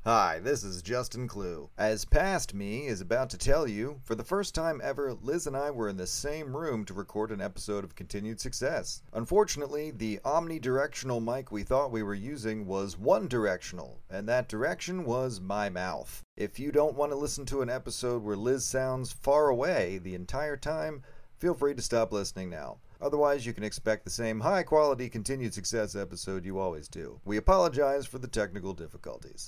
Hi, this is Justin Clue. As Past Me is about to tell you, for the first time ever, Liz and I were in the same room to record an episode of Continued Success. Unfortunately, the omnidirectional mic we thought we were using was one directional, and that direction was my mouth. If you don't want to listen to an episode where Liz sounds far away the entire time, feel free to stop listening now. Otherwise, you can expect the same high-quality Continued Success episode you always do. We apologize for the technical difficulties.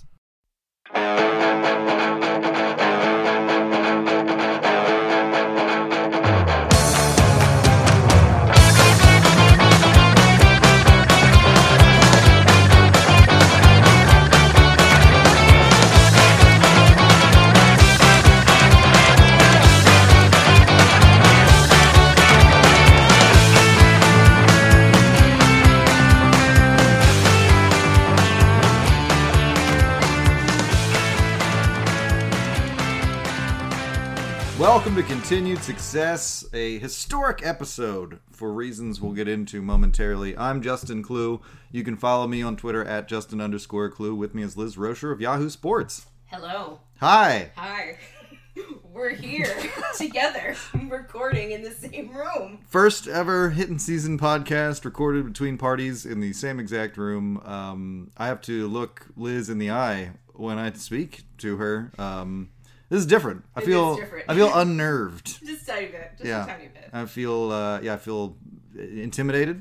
Welcome to Continued Success, a historic episode for reasons we'll get into momentarily. I'm Justin Clue. You can follow me on Twitter at Justin_Clue. With me is Liz Rocher of Yahoo Sports. Hello. Hi. Hi. We're here together, recording in the same room. First ever Hittin' Season podcast recorded between parties in the same exact room. I have to look Liz in the eye when I speak to her. This is different. I feel unnerved. Just a tiny bit. A tiny bit. I feel intimidated.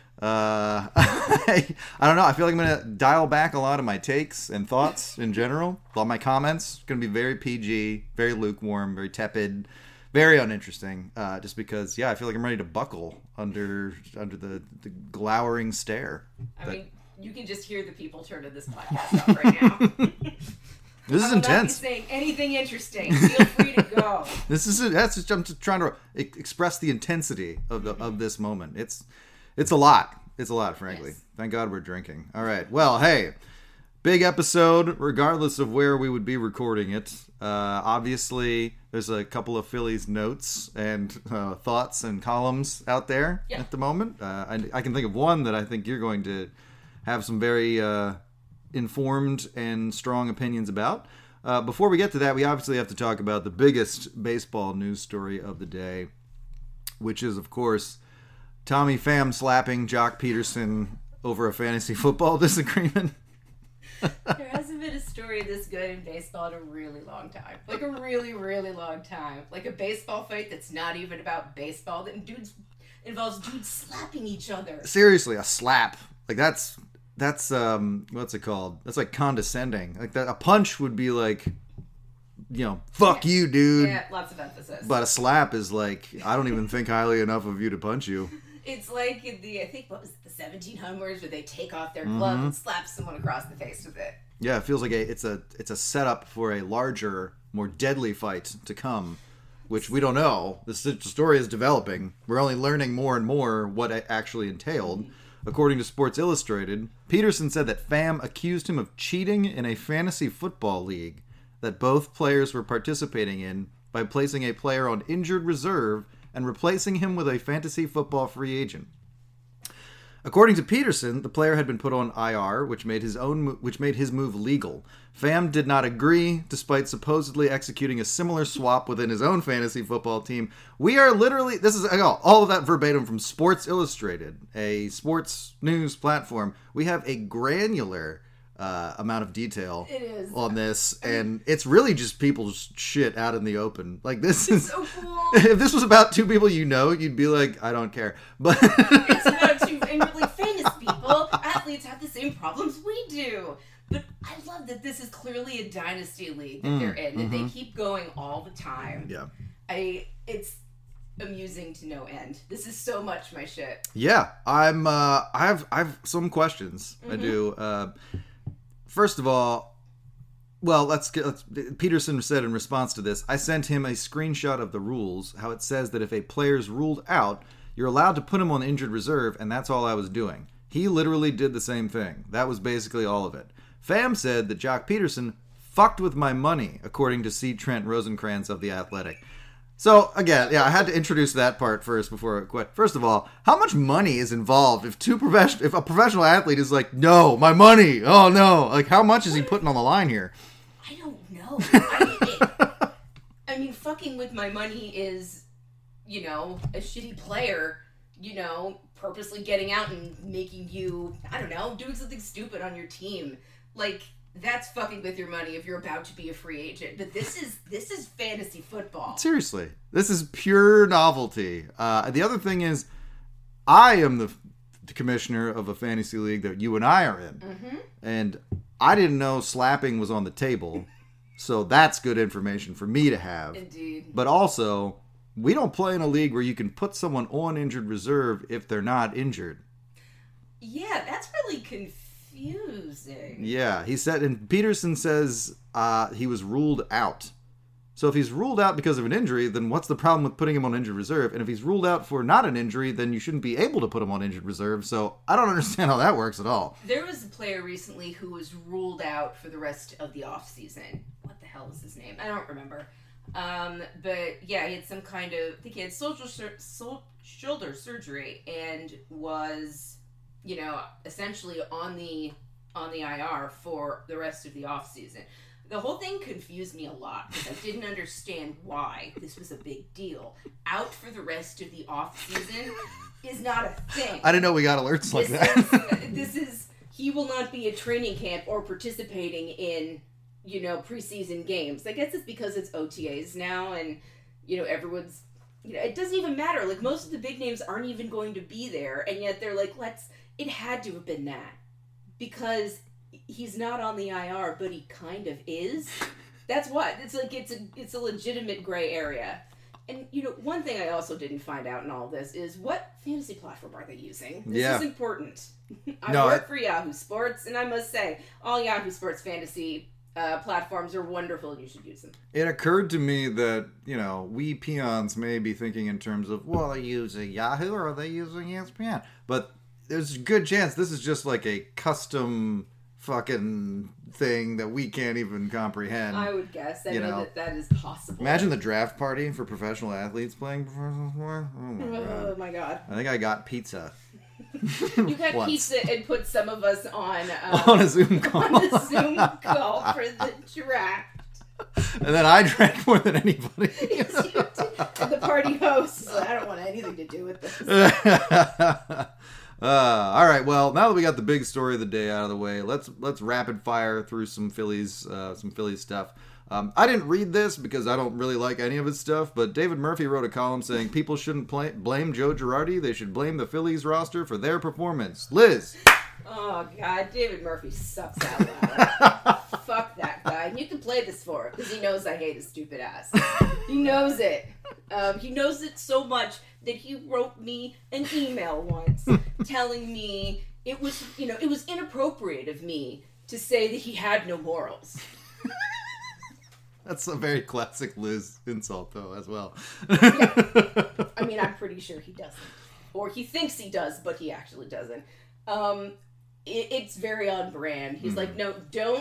I don't know. I feel like I'm going to dial back a lot of my takes and thoughts in general. All my comments going to be very PG, very lukewarm, very tepid, very uninteresting. Just because, I feel like I'm ready to buckle under the glowering stare. I mean, you can just hear the people turn to this podcast up right now. This is intense. Not be saying anything interesting. Feel free to go. I'm just trying to express the intensity of this moment. It's a lot. It's a lot, frankly. Yes. Thank God we're drinking. All right. Well, hey, big episode, regardless of where we would be recording it. Obviously, there's a couple of Phillies notes and thoughts and columns out there at the moment. I can think of one that I think you're going to have some very informed and strong opinions about. Before we get to that, we obviously have to talk about the biggest baseball news story of the day, which is, of course, Tommy Pham slapping Jock Peterson over a fantasy football disagreement. There hasn't been a story this good in baseball in a really long time. Like a really, really long time. Like a baseball fight that's not even about baseball, that involves dudes slapping each other. Seriously, a slap. Like that's what's it called? That's like condescending. Like that, a punch would be like, fuck you, dude. Yeah, lots of emphasis. But a slap is like, I don't even think highly enough of you to punch you. It's like in the 1700s where they take off their glove and slap someone across the face with it. Yeah, it feels like it's a setup for a larger, more deadly fight to come, which we don't know. The story is developing. We're only learning more and more what it actually entailed. According to Sports Illustrated, Peterson said that Pham accused him of cheating in a fantasy football league that both players were participating in by placing a player on injured reserve and replacing him with a fantasy football free agent. According to Peterson, the player had been put on IR, which made his move legal. Pham did not agree, despite supposedly executing a similar swap within his own fantasy football team. We are literally, this is all of that verbatim from Sports Illustrated, a sports news platform. We have a granular amount of detail on this, and it's really just people's shit out in the open. Like, this is so cool. If this was about two people you'd be like, I don't care. But it's about two really famous people. Athletes have the same problems we do. But I love that this is clearly a dynasty league that they're in, that they keep going all the time. Yeah. It's amusing to no end. This is so much my shit. Yeah. I have some questions. I do. First of all, Peterson said in response to this, I sent him a screenshot of the rules, how it says that if a player's ruled out, you're allowed to put him on injured reserve, and that's all I was doing. He literally did the same thing. That was basically all of it. Pham said that Jock Peterson fucked with my money, according to C. Trent Rosenkrantz of The Athletic. So, again, yeah, I had to introduce that part first before I quit. First of all, how much money is involved if if a professional athlete is like, no, my money, oh no, like how much is he putting on the line here? I don't know. I mean, fucking with my money is, you know, a shitty player, you know, purposely getting out and making you, I don't know, doing something stupid on your team. Like, that's fucking with your money if you're about to be a free agent. But this is fantasy football. Seriously, this is pure novelty. The other thing is, I am the commissioner of a fantasy league that you and I are in, and I didn't know slapping was on the table, so that's good information for me to have. Indeed. But also, we don't play in a league where you can put someone on injured reserve if they're not injured. Yeah, that's really confusing. Yeah, he said, and Peterson says he was ruled out. So if he's ruled out because of an injury, then what's the problem with putting him on injured reserve? And if he's ruled out for not an injury, then you shouldn't be able to put him on injured reserve. So I don't understand how that works at all. There was a player recently who was ruled out for the rest of the offseason. What the hell is his name? I don't remember. But yeah, he had some kind of, I think he had shoulder surgery and was, you know, essentially on the IR for the rest of the offseason. The whole thing confused me a lot because I didn't understand why this was a big deal. Out for the rest of the offseason is not a thing. I didn't know we got alerts like that. He will not be at training camp or participating in, you know, preseason games. I guess it's because it's OTAs now and, you know, everyone's, you know, it doesn't even matter. Like, most of the big names aren't even going to be there, and yet they're like, it had to have been that. Because he's not on the IR, but he kind of is. That's what. It's like, it's a legitimate gray area. And, you know, one thing I also didn't find out in all of this is what fantasy platform are they using? This is important. I work for Yahoo Sports, and I must say, all Yahoo Sports fantasy platforms are wonderful and you should use them. It occurred to me that, you know, we peons may be thinking in terms of, well, are they using Yahoo or are they using ESPN? But there's a good chance this is just like a custom fucking thing that we can't even comprehend. I would guess. I know that is possible. Imagine the draft party for professional athletes playing professional sport. Oh my god. I think I got pizza. You got pizza and put some of us on a Zoom call. On a Zoom call for the draft. And then I drank more than anybody. Yes, you did. And the party hosts. I don't want anything to do with this. All right. Well, now that we got the big story of the day out of the way, let's rapid fire through some Phillies stuff. I didn't read this because I don't really like any of his stuff, but David Murphy wrote a column saying people shouldn't blame Joe Girardi. They should blame the Phillies roster for their performance. Liz. Oh, God. David Murphy sucks out loud. Fuck that guy. And you can play this for him because he knows I hate his stupid ass. He knows it. He knows it so much that he wrote me an email once telling me it was inappropriate of me to say that he had no morals. That's a very classic Liz insult, though, as well. Yeah. I mean, I'm pretty sure he doesn't. Or he thinks he does, but he actually doesn't. It's very on brand. He's like, no,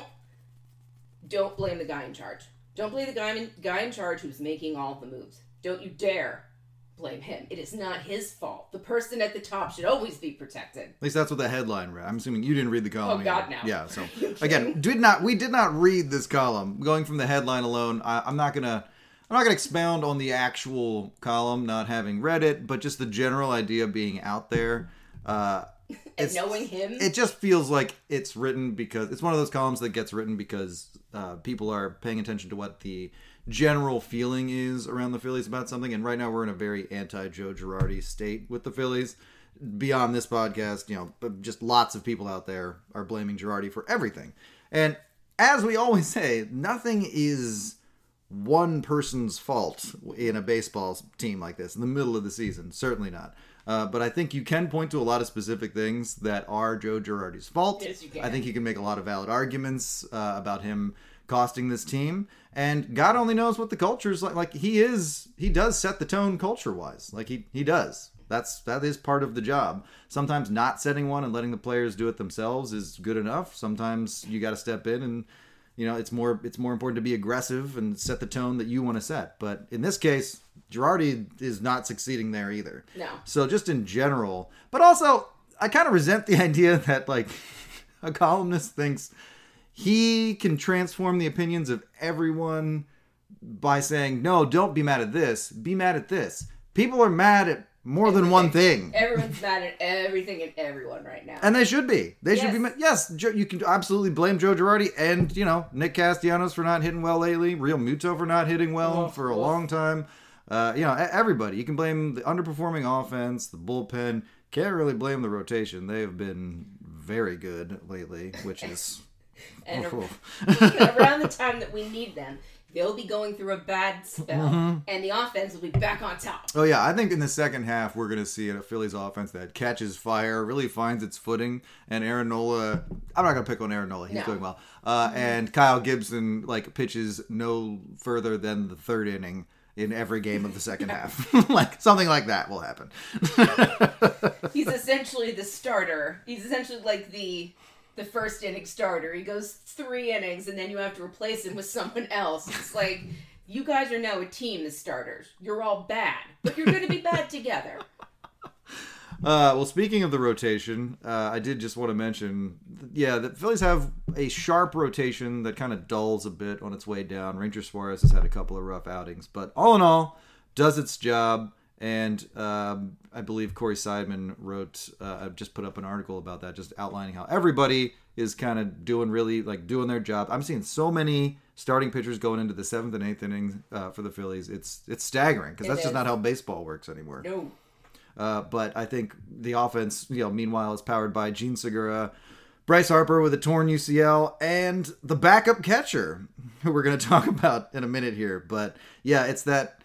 don't blame the guy in charge. Don't blame the guy in charge who's making all the moves. Don't you dare blame him. It is not his fault. The person at the top should always be protected. At least that's what the headline read. I'm assuming you didn't read the column. Oh, God, no. Yeah, so again, we did not read this column. Going from the headline alone, I'm not gonna expound on the actual column, not having read it, but just the general idea being out there. And knowing him, it just feels like it's written because it's one of those columns that gets written because people are paying attention to what the general feeling is around the Phillies about something. And right now we're in a very anti-Joe Girardi state with the Phillies. Beyond this podcast, just lots of people out there are blaming Girardi for everything. And as we always say, nothing is one person's fault in a baseball team like this in the middle of the season. Certainly not. But I think you can point to a lot of specific things that are Joe Girardi's fault. Yes, you can. I think you can make a lot of valid arguments about him costing this team. And God only knows what the culture is like. Like, he does set the tone culture-wise. Like, he does. That is part of the job. Sometimes not setting one and letting the players do it themselves is good enough. Sometimes you got to step in it's more important to be aggressive and set the tone that you want to set. But in this case, Girardi is not succeeding there either. No. So just in general, but also I kind of resent the idea that like a columnist thinks he can transform the opinions of everyone by saying, no, don't be mad at this, be mad at this. People are mad at more than one thing. Everyone's mad at everything and everyone right now. And they should be. They should be mad. Yes, you can absolutely blame Joe Girardi and, Nick Castellanos for not hitting well lately, Real Muto for not hitting well for a long time. Everybody. You can blame the underperforming offense, the bullpen. Can't really blame the rotation. They have been very good lately, which is... And around the time that we need them, they'll be going through a bad spell, and the offense will be back on top. Oh, yeah. I think in the second half, we're going to see a Phillies offense that catches fire, really finds its footing, and Aaron Nola... I'm not going to pick on Aaron Nola. He's doing well. And Kyle Gibson, pitches no further than the third inning in every game of the second half. Something like that will happen. He's essentially the starter. He's essentially like the first inning starter. He goes 3 innings, and then you have to replace him with someone else. It's like, you guys are now a team, the starters. You're all bad, but you're going to be bad together. Well, speaking of the rotation, I did just want to mention, the Phillies have a sharp rotation that kind of dulls a bit on its way down. Ranger Suarez has had a couple of rough outings, but all in all, does its job. And I believe Corey Seidman wrote, just put up an article about that, just outlining how everybody is kind of doing doing their job. I'm seeing so many starting pitchers going into the 7th and 8th innings for the Phillies. It's staggering because that's just not how baseball works anymore. No. But I think the offense, meanwhile, is powered by Gene Segura, Bryce Harper with a torn UCL, and the backup catcher, who we're going to talk about in a minute here. But yeah, it's that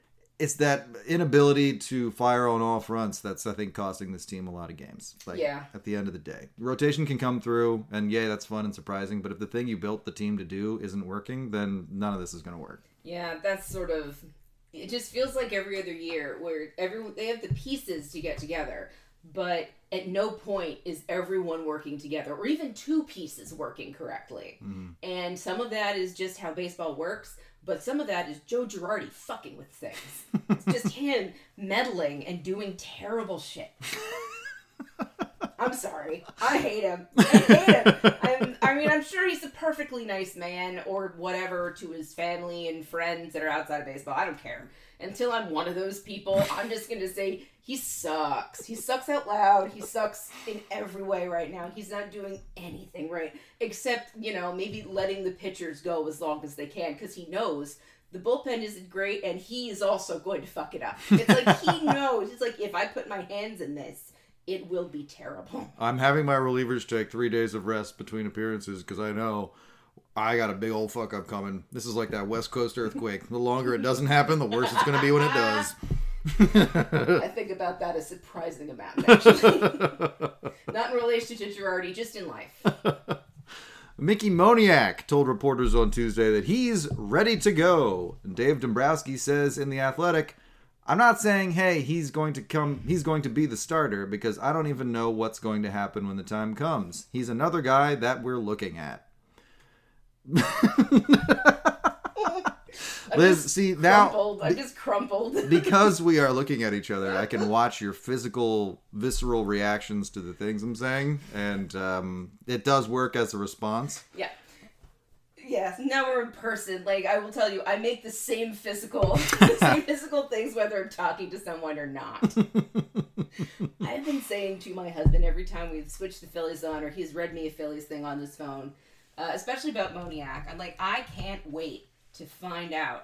inability to fire on all fronts that's, I think, costing this team a lot of games. At the end of the day, rotation can come through, and that's fun and surprising. But if the thing you built the team to do isn't working, then none of this is going to work. Yeah, that's sort of. It just feels like every other year where they have the pieces to get together, but at no point is everyone working together, or even 2 pieces working correctly. Mm-hmm. And some of that is just how baseball works, but some of that is Joe Girardi fucking with things. It's just him meddling and doing terrible shit. I'm sorry. I hate him. I'm sure he's a perfectly nice man or whatever to his family and friends that are outside of baseball. I don't care. Until I'm one of those people, I'm just going to say he sucks. He sucks out loud. He sucks in every way right now. He's not doing anything right. Except, maybe letting the pitchers go as long as they can because he knows the bullpen isn't great and he is also going to fuck it up. It's like he knows. It's like, if I put my hands in this, it will be terrible. I'm having my relievers take 3 days of rest between appearances because I know I got a big old fuck up coming. This is like that West Coast earthquake. The longer it doesn't happen, the worse it's going to be when it does. I think about that a surprising amount, actually. Not in relation to Girardi, just in life. Mickey Moniak told reporters on Tuesday that he's ready to go. And Dave Dombrowski says in The Athletic, I'm not saying, hey, he's going to be the starter because I don't even know what's going to happen when the time comes. He's another guy that we're looking at. Liz, see now I just crumpled. Because we are looking at each other, I can watch your physical, visceral reactions to the things I'm saying, and it does work as a response. Yeah. Yes, now we're in person. I will tell you, I make the same physical things whether I'm talking to someone or not. I've been saying to my husband every time we've switched the Phillies on, or he's read me a Phillies thing on his phone, especially about Moniak. I'm like, I can't wait to find out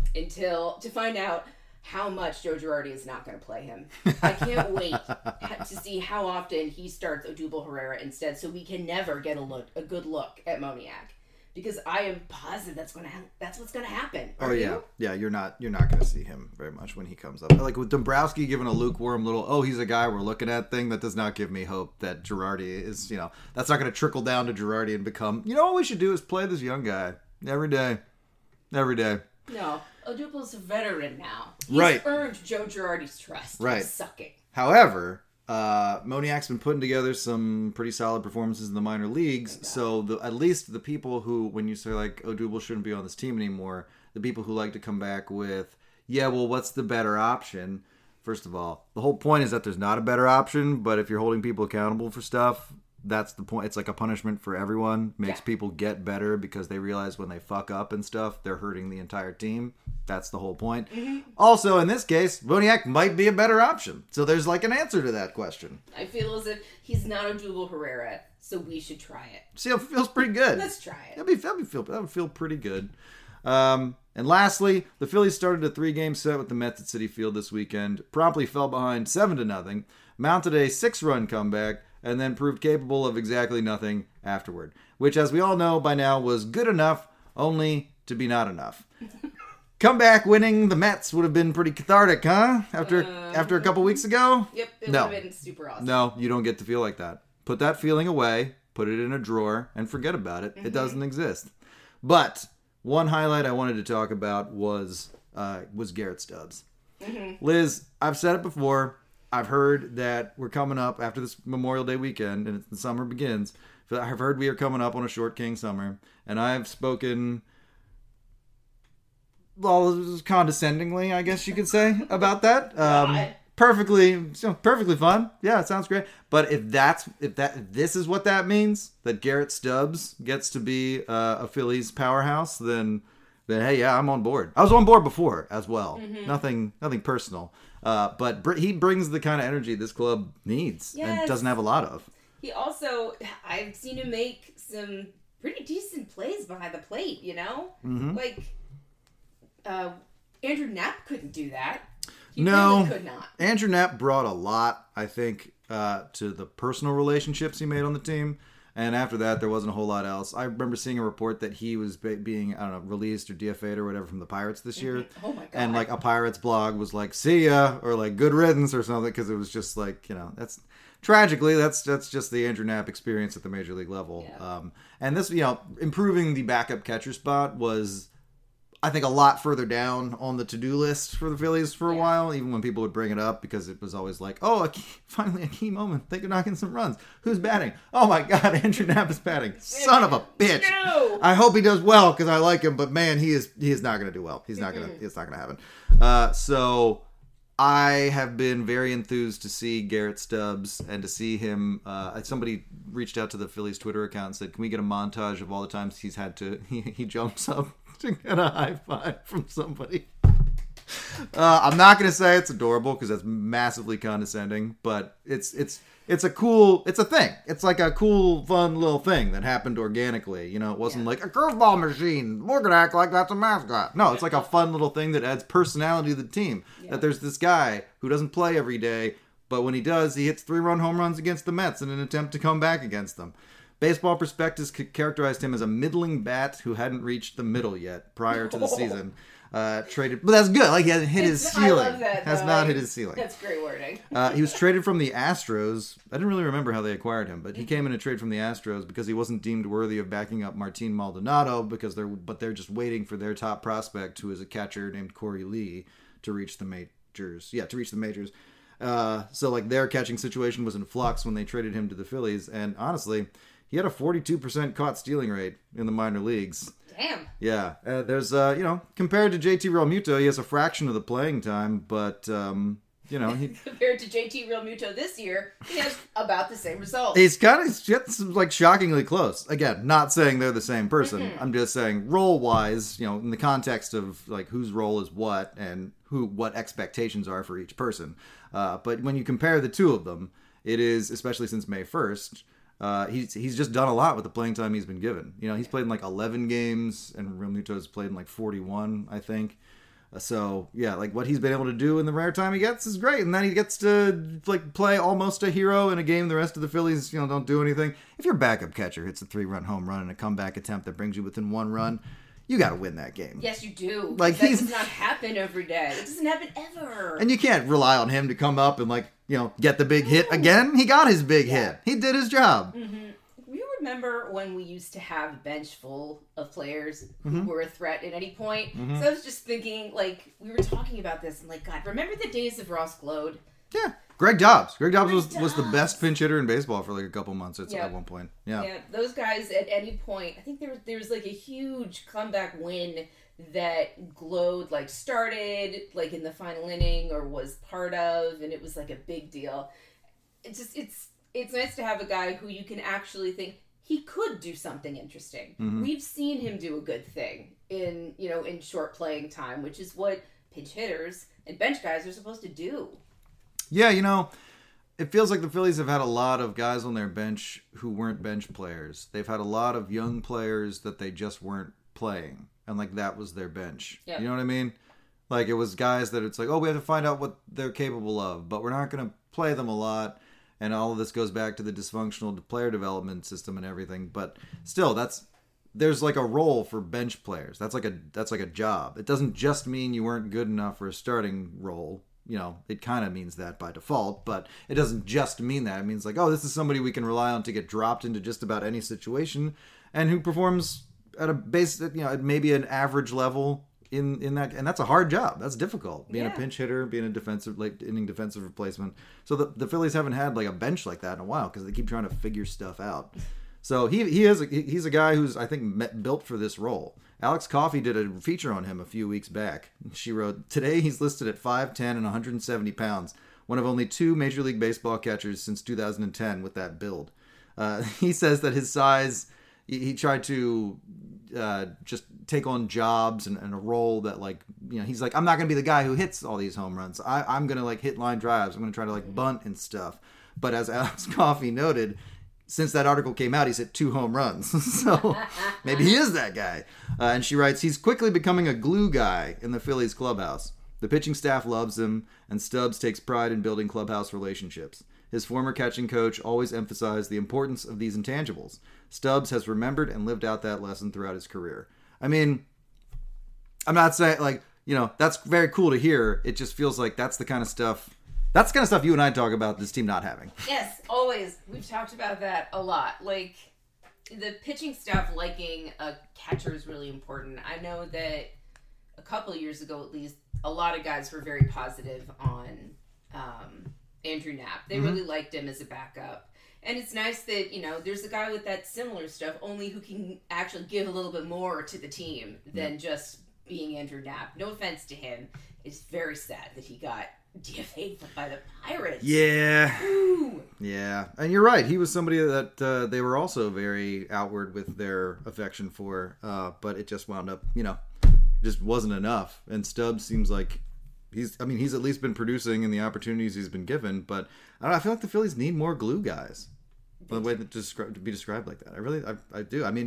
how much Joe Girardi is not going to play him. I can't wait to see how often he starts Odubel Herrera instead, so we can never get a good look at Moniak. Because I am positive that's what's gonna happen. Oh yeah, yeah. You're not gonna see him very much when he comes up. Like with Dombrowski giving a lukewarm little, he's a guy we're looking at thing, that does not give me hope that Girardi is. That's not gonna trickle down to Girardi and become. What we should do is play this young guy every day. No, Odubel's a veteran now. He's earned Joe Girardi's trust. Right. He's sucking. However, Moniak's been putting together some pretty solid performances in the minor leagues. So at least the people who, when you say like, Odubel shouldn't be on this team anymore, the people who like to come back with, yeah, well, what's the better option? First of all, the whole point is that there's not a better option, but if you're holding people accountable for stuff, that's the point. It's like a punishment for everyone. Makes people get better because they realize when they fuck up and stuff, they're hurting the entire team. That's the whole point. Mm-hmm. Also, in this case, Moniak might be a better option. So there's like an answer to that question. I feel as if he's not Odubel Herrera, so we should try it. See, it feels pretty good. Let's try it. That would feel pretty good. And lastly, the Phillies started a 3-game set with the Mets at Citi Field this weekend, promptly fell behind 7-0, mounted a 6-run comeback, and then proved capable of exactly nothing afterward, which, as we all know by now, was good enough only to be not enough. Comeback winning the Mets would have been pretty cathartic, huh? After a couple weeks ago? Yep, it would have been super awesome. No, you don't get to feel like that. Put that feeling away, put it in a drawer, and forget about it. Mm-hmm. It doesn't exist. But one highlight I wanted to talk about was Garrett Stubbs. Mm-hmm. Liz, I've said it before. I've heard that we're coming up after this Memorial Day weekend, and the summer begins. I've heard we are coming up on a short king summer, and I've spoken, well, condescendingly, I guess you could say, about that. Perfectly fun. Yeah, it sounds great. But if this is what that means, that Garrett Stubbs gets to be a Phillies powerhouse, then hey, yeah, I'm on board. I was on board before as well. Mm-hmm. Nothing personal. But he brings the kind of energy this club needs and doesn't have a lot of. He also, I've seen him make some pretty decent plays behind the plate, you know? Mm-hmm. Like, Andrew Knapp couldn't do that. He really could not. Andrew Knapp brought a lot, I think, to the personal relationships he made on the team. And after that, there wasn't a whole lot else. I remember seeing a report that he was being, I don't know, released or DFA'd or whatever from the Pirates this year. Oh, my God. And, like, a Pirates blog was like, see ya, or, like, good riddance or something, because it was just, like, you know, that's just the Andrew Knapp experience at the major league level. Yeah. And this, you know, improving the backup catcher spot was, I think, a lot further down on the to-do list for the Phillies for a while, even when people would bring it up, because it was always like, oh, finally a key moment. They could knock in some runs. Who's batting? Oh, my God, Andrew Knapp is batting. Son of a bitch. No. I hope he does well, because I like him, but, man, he is not going to do well. It's not going to happen. So I have been very enthused to see Garrett Stubbs and to see him. Somebody reached out to the Phillies Twitter account and said, can we get a montage of all the times he's had to, he jumps up to get a high five from somebody. I'm not going to say it's adorable because that's massively condescending, but it's a thing. It's like a cool, fun little thing that happened organically. You know, it wasn't like a curveball machine. We're going to act like that's a mascot. No, it's like a fun little thing that adds personality to the team. Yeah. That there's this guy who doesn't play every day, but when he does, he hits 3-run home runs against the Mets in an attempt to come back against them. Baseball Prospectus characterized him as a middling bat who hadn't reached the middle yet prior to the season. Traded, but that's good. Like, he hasn't hit his ceiling. I love that. Has not hit his ceiling. That's great wording. He was traded from the Astros. I didn't really remember how they acquired him, but he came in a trade from the Astros because he wasn't deemed worthy of backing up Martin Maldonado they're just waiting for their top prospect, who is a catcher named Corey Lee, to reach the majors. Yeah, to reach the majors. So like their catching situation was in flux when they traded him to the Phillies, and honestly, he had a 42% caught stealing rate in the minor leagues. Damn. Yeah. There's, compared to JT Realmuto, he has a fraction of the playing time, but, compared to JT Realmuto this year, he has about the same result. He's kind of, like, shockingly close. Again, not saying they're the same person. Mm-hmm. I'm just saying, role-wise, in the context of, like, whose role is what and what expectations are for each person. But when you compare the two of them, it is, especially since May 1st, he's just done a lot with the playing time he's been given. He's played in like 11 games, and Realmuto's played in like 41, I think. So yeah, like what he's been able to do in the rare time he gets is great, and then he gets to like play almost a hero in a game the rest of the Phillies don't do anything. If your backup catcher hits a 3-run home run in a comeback attempt that brings you within 1 run, you got to win that game. Yes, you do. Like that does not happen every day. It doesn't happen ever. And you can't rely on him to come up and get the big hit again. He got his big hit. He did his job. Mm-hmm. You remember when we used to have a bench full of players who were a threat at any point? So I was just thinking, we were talking about this, and God, remember the days of Ross Glode? Yeah. Greg Dobbs. Greg Dobbs was the best pinch hitter in baseball for like a couple months at one point. Yeah, those guys at any point, I think there was like a huge comeback win that Glowed like started like in the final inning or was part of, and it was like a big deal. It's nice to have a guy who you can actually think he could do something interesting. Mm-hmm. We've seen him do a good thing in short playing time, which is what pinch hitters and bench guys are supposed to do. Yeah, it feels like the Phillies have had a lot of guys on their bench who weren't bench players. They've had a lot of young players that they just weren't playing, and like that was their bench. Yep. You know what I mean? Like it was guys that it's like, oh, we have to find out what they're capable of, but we're not going to play them a lot. And all of this goes back to the dysfunctional player development system and everything. But still, there's like a role for bench players. That's like a job. It doesn't just mean you weren't good enough for a starting role. It kind of means that by default, but it doesn't just mean that. It means like, oh, this is somebody we can rely on to get dropped into just about any situation, and who performs at a base, at maybe an average level in that, and that's a hard job. That's difficult. Being a pinch hitter, being a defensive, late inning defensive replacement. So the Phillies haven't had like a bench like that in a while because they keep trying to figure stuff out. So he's a guy who's, I think, built for this role. Alex Coffey did a feature on him a few weeks back. She wrote, "Today he's listed at 5'10" and 170 pounds, one of only 2 Major League Baseball catchers since 2010 with that build." He says that his size, he tried to just take on jobs and a role that, like, he's like, I'm not going to be the guy who hits all these home runs. I'm going to like hit line drives. I'm going to try to like bunt and stuff. But as Alex Coffey noted, since that article came out, he's hit 2 home runs. So maybe he is that guy. And she writes, he's quickly becoming a glue guy in the Phillies clubhouse. The pitching staff loves him, and Stubbs takes pride in building clubhouse relationships. His former catching coach always emphasized the importance of these intangibles. Stubbs has remembered and lived out that lesson throughout his career. I mean, I'm not saying, like, that's very cool to hear. It just feels like that's the kind of stuff you and I talk about this team not having. Yes, always. We've talked about that a lot. Like, the pitching staff liking a catcher is really important. I know that a couple of years ago, at least, a lot of guys were very positive on Andrew Knapp. They really liked him as a backup. And it's nice that, there's a guy with that similar stuff, only who can actually give a little bit more to the team than just being Andrew Knapp. No offense to him. It's very sad that he got DFA'd by the Pirates. Yeah. Ooh. Yeah. And you're right. He was somebody that they were also very outward with their affection for, but it just wound up, just wasn't enough. And Stubbs seems like he's at least been producing in the opportunities he's been given, but I feel like the Phillies need more glue guys. The way to be described like that. I do. I mean,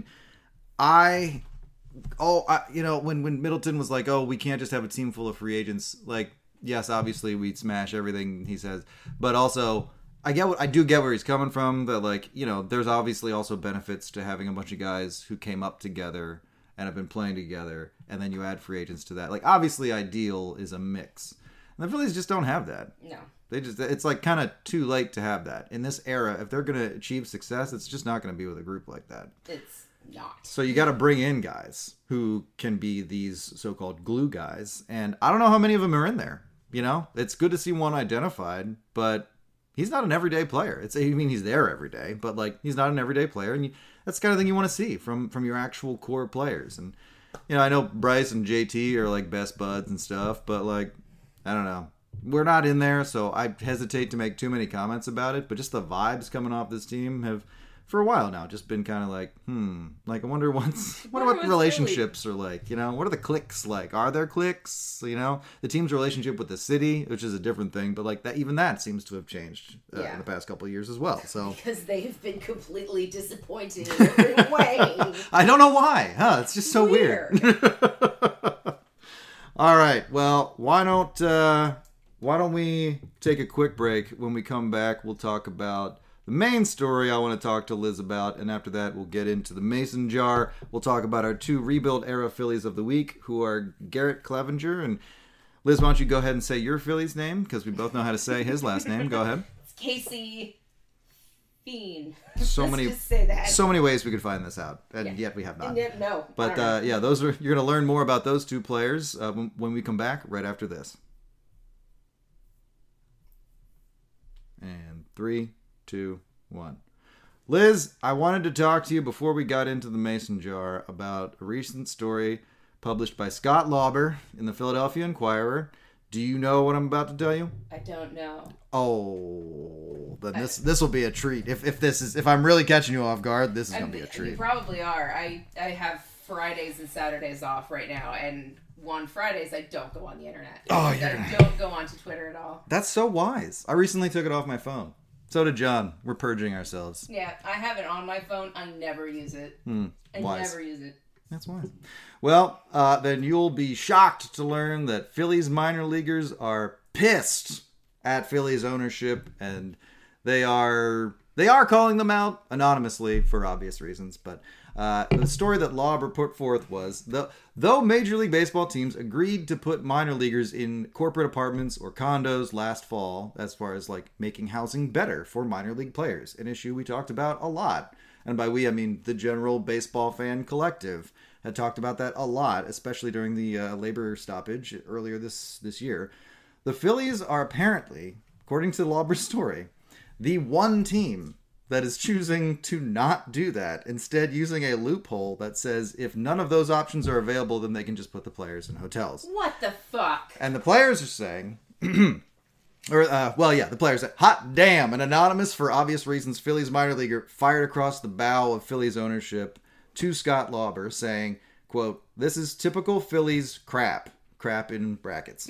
when Middleton was like, oh, we can't just have a team full of free agents, like, yes, obviously we'd smash everything he says, but also I do get where he's coming from, that, like, there's obviously also benefits to having a bunch of guys who came up together and have been playing together, and then you add free agents to that. Like, obviously ideal is a mix. And the Phillies just don't have that. No. It's like kind of too late to have that. In this era, if they're going to achieve success, it's just not going to be with a group like that. It's not. So you got to bring in guys who can be these so-called glue guys. And I don't know how many of them are in there. It's good to see one identified, but he's not an everyday player. He's there every day, but like, he's not an everyday player. And that's the kind of thing you want to see from your actual core players. And, I know Bryce and JT are like best buds and stuff, but like, I don't know. We're not in there, so I hesitate to make too many comments about it, but just the vibes coming off this team have, for a while now, just been kind of like, like, I wonder what relationships are like, what are the cliques like? Are there cliques? The team's relationship with the city, which is a different thing, but like that, even that seems to have changed in the past couple of years as well. So because they have been completely disappointing in every way. I don't know why, It's just so weird. All right, well, why don't we take a quick break? When we come back, we'll talk about the main story I want to talk to Liz about, and after that, we'll get into the Mason jar. We'll talk about our 2 rebuild-era Phillies of the week, who are Garrett Clevenger. And Liz, why don't you go ahead and say your Philly's name, because we both know how to say his last name. Go ahead. It's Casey Fiend. So Just say that. So many ways we could find this out, and yet we have not. No. But you're going to learn more about those 2 players when we come back right after this. 3, 2, 1. Liz, I wanted to talk to you before we got into the mason jar about a recent story published by Scott Lauber in the Philadelphia Inquirer. Do you know what I'm about to tell you? I don't know. Oh, then this will be a treat. If I'm really catching you off guard, this is gonna be a treat. You probably are. I have Fridays and Saturdays off right now, and on Fridays I don't go on the internet. I don't go onto Twitter at all. That's so wise. I recently took it off my phone. So did John. We're purging ourselves. Yeah, I have it on my phone. I never use it. Never use it. That's wise. Well, then you'll be shocked to learn that Phillies minor leaguers are pissed at Phillies ownership, and they are calling them out anonymously for obvious reasons. But the story that Lauber put forth was, though Major League Baseball teams agreed to put minor leaguers in corporate apartments or condos last fall, as far as like making housing better for minor league players, an issue we talked about a lot. And by we, I mean the general baseball fan collective had talked about that a lot, especially during the labor stoppage earlier this year. The Phillies are apparently, according to Lauber's story, the one team that is choosing to not do that, instead using a loophole that says if none of those options are available, then they can just put the players in hotels. What the fuck? And the players are saying... the players said, hot damn, an anonymous, for obvious reasons, Phillies minor leaguer fired across the bow of Phillies ownership to Scott Lauber, saying, quote, this is typical Phillies crap in brackets.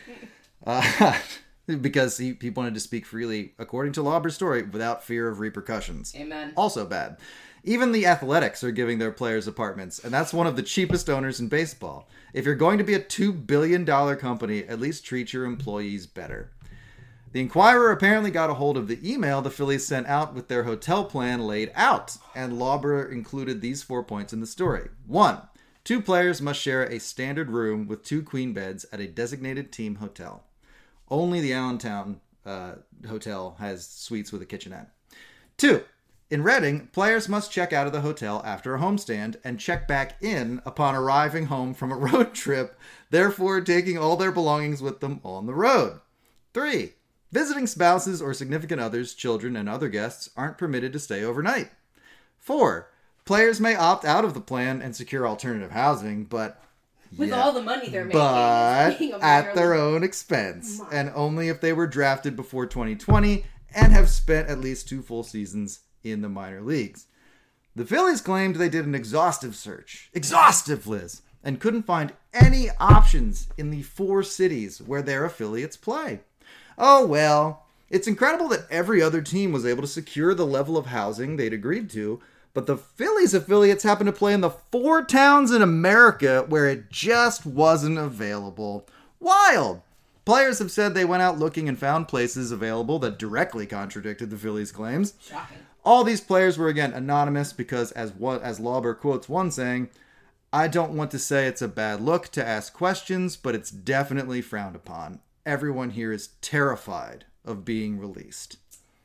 Because he wanted to speak freely, according to Lauber's story, without fear of repercussions. Amen. Also bad. Even the Athletics are giving their players apartments, and that's one of the cheapest owners in baseball. If you're going to be a $2 billion company, at least treat your employees better. The Inquirer apparently got a hold of the email the Phillies sent out with their hotel plan laid out, and Lauber included these 4 points in the story. 1. 2 players must share a standard room with 2 queen beds at a designated team hotel. Only the Allentown hotel has suites with a kitchenette. 2. In Reading, players must check out of the hotel after a homestand and check back in upon arriving home from a road trip, therefore taking all their belongings with them on the road. 3. Visiting spouses or significant others, children, and other guests aren't permitted to stay overnight. 4. Players may opt out of the plan and secure alternative housing, but... With all the money they're making. But at their own expense, and only if they were drafted before 2020 and have spent at least 2 full seasons in the minor leagues. The Phillies claimed they did an exhaustive search. Exhaustive, Liz! And couldn't find any options in the 4 cities where their affiliates play. Oh well, it's incredible that every other team was able to secure the level of housing they'd agreed to, but the Phillies affiliates happen to play in the 4 towns in America where it just wasn't available. Wild! Players have said they went out looking and found places available that directly contradicted the Phillies' claims. Shocking. All these players were, again, anonymous because, as Lauber quotes one saying, I don't want to say it's a bad look to ask questions, but it's definitely frowned upon. Everyone here is terrified of being released.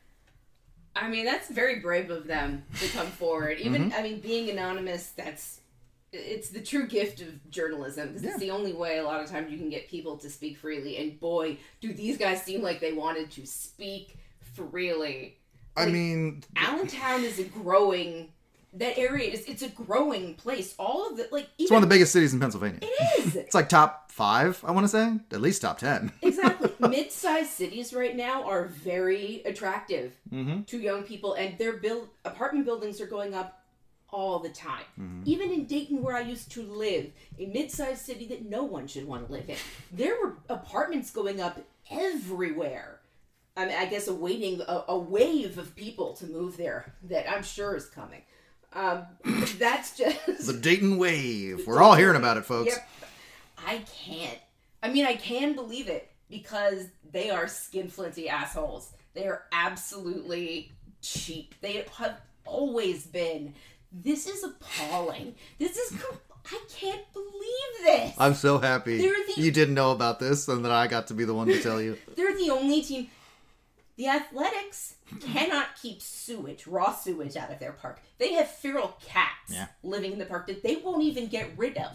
I mean, that's very brave of them to come forward. Even, I mean, being anonymous, it's the true gift of journalism. Because it's the only way a lot of times you can get people to speak freely. And boy, do these guys seem like they wanted to speak freely. Like, I mean... Allentown is a growing... That area it's a growing place. All of it, like... It's one of the biggest cities in Pennsylvania. It is! It's like top 5, I want to say. At least top 10. Exactly. Mid-sized cities right now are very attractive to young people. And their apartment buildings are going up all the time. Even in Dayton, where I used to live, a mid-sized city that no one should want to live in, there were apartments going up everywhere. I mean, I guess awaiting a wave of people to move there that I'm sure is coming. That's just... The Dayton wave. We're all hearing about it, folks. Yep. I can't. I mean, I can believe it because they are skinflinty assholes. They are absolutely cheap. They have always been. This is appalling. I can't believe this. I'm so happy you didn't know about this and that I got to be the one to tell you. They're the only team... The Athletics cannot keep raw sewage out of their park. They have feral cats living in the park that they won't even get rid of.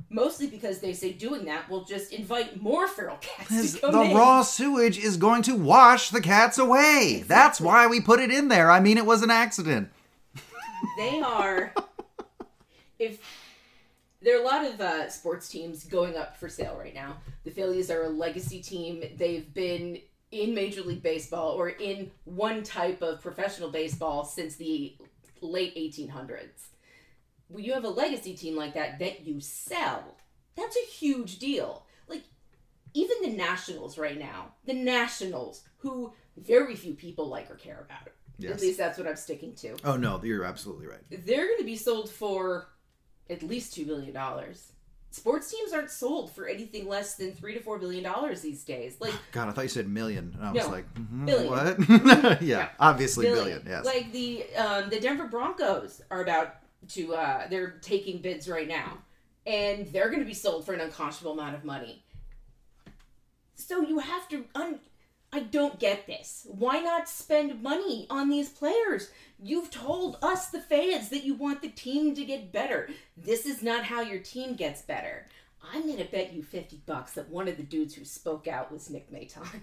Mostly because they say doing that will just invite more feral cats to come The in. raw sewage is going to wash the cats away. Exactly. That's why we put it in there. I mean, it was an accident. They are... If there are a lot of sports teams going up for sale right now. The Phillies are a legacy team. They've been in Major League Baseball or in one type of professional baseball since the late 1800s. When you have a legacy team like that you sell, that's a huge deal. Like, even the Nationals right now, who very few people like or care about. Yes. At least that's what I'm sticking to. Oh, no, you're absolutely right. They're going to be sold for at least $2 billion. Sports teams aren't sold for anything less than $3 to $4 billion these days. Like, God, I thought you said million. And I was like, billion. What? yeah, obviously billion, yes. Like the Denver Broncos are about to, they're taking bids right now. And they're going to be sold for an unconscionable amount of money. So you have to, I don't get this. Why not spend money on these players? You've told us, the fans, that you want the team to get better. This is not how your team gets better. I'm going to bet you $50 that one of the dudes who spoke out was Nick Maton.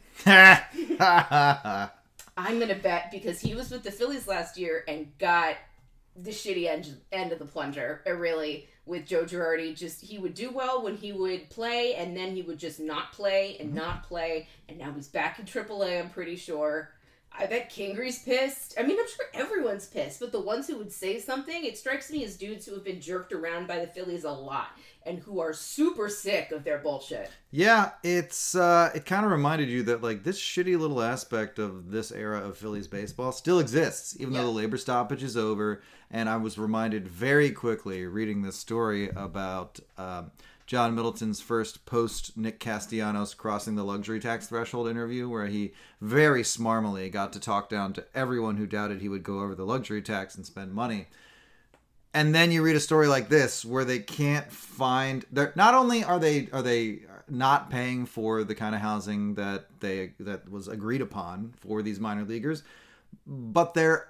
I'm going to bet because he was with the Phillies last year and got the shitty end of the plunger, really, with Joe Girardi. Just, he would do well when he would play, and then he would just not play and not play, and now he's back in AAA, I'm pretty sure. I bet Kingery's pissed. I mean, I'm sure everyone's pissed, but the ones who would say something, it strikes me as dudes who have been jerked around by the Phillies a lot, and who are super sick of their bullshit. Yeah, it's it kind of reminded you that, like, this shitty little aspect of this era of Phillies baseball still exists, even though the labor stoppage is over. And I was reminded very quickly reading this story about John Middleton's first post-Nick Castellanos crossing the luxury tax threshold interview, where he very smarmily got to talk down to everyone who doubted he would go over the luxury tax and spend money. And then you read a story like this where they can't find... Not only are they not paying for the kind of housing that was agreed upon for these minor leaguers, but they're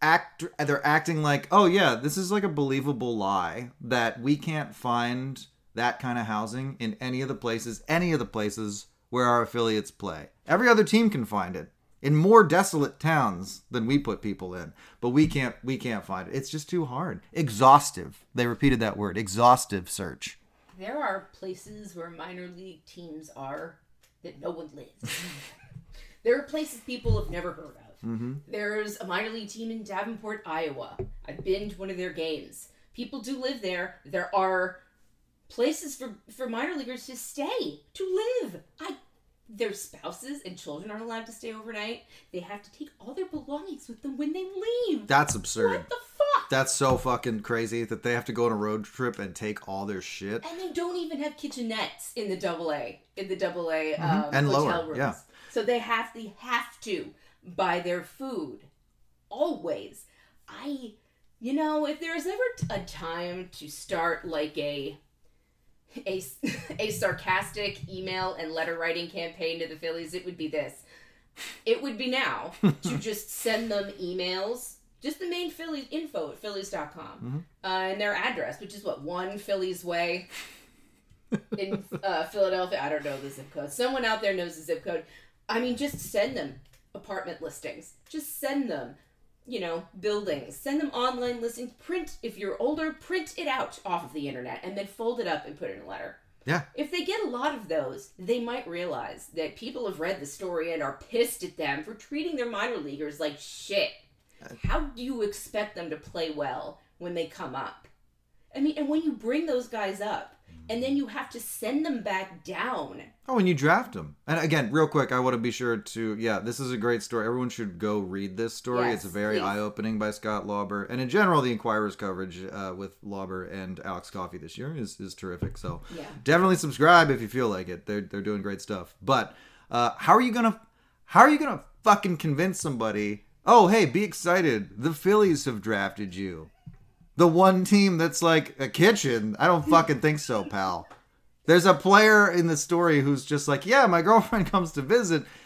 acting like, oh yeah, this is like a believable lie that we can't find that kind of housing in any of the places where our affiliates play. Every other team can find it in more desolate towns than we put people in, but we can't find it. It's just too hard. Exhaustive. They repeated that word. Exhaustive search. There are places where minor league teams are that no one lives. There are places people have never heard of. Mm-hmm. There's a minor league team in Davenport, Iowa. I've been to one of their games. People do live there. There are places for minor leaguers to stay, to live. Their spouses and children aren't allowed to stay overnight. They have to take all their belongings with them when they leave. That's absurd. What the fuck? That's so fucking crazy that they have to go on a road trip and take all their shit. And they don't even have kitchenettes in the AA and hotel lower, rooms. yeah. So they have to buy their food. Always. If there's ever a time to start like a sarcastic email and letter writing campaign to the Phillies, it would be this. It would be now to just send them emails, just the main Phillies info at Phillies.com, and their address, which is 1 Phillies Way in Philadelphia. I don't know the zip code. Someone out there knows the zip code. I mean, just send them apartment listings. Just send them, buildings. Send them online listings. If you're older, print it out off of the internet and then fold it up and put it in a letter. Yeah. If they get a lot of those, they might realize that people have read the story and are pissed at them for treating their minor leaguers like shit. How do you expect them to play well when they come up? I mean, and when you bring those guys up, and then you have to send them back down. Oh, and you draft them. And again, real quick, I want to be sure to... Yeah, this is a great story. Everyone should go read this story. Yes, it's very eye-opening by Scott Lauber. And in general, the Inquirer's coverage with Lauber and Alex Coffey this year is terrific. So definitely subscribe if you feel like it. They're doing great stuff. But how are you gonna fucking convince somebody, oh, hey, be excited. The Phillies have drafted you. The one team that's like a kitchen. I don't fucking think so, pal. There's a player in the story who's just like, yeah, my girlfriend comes to visit,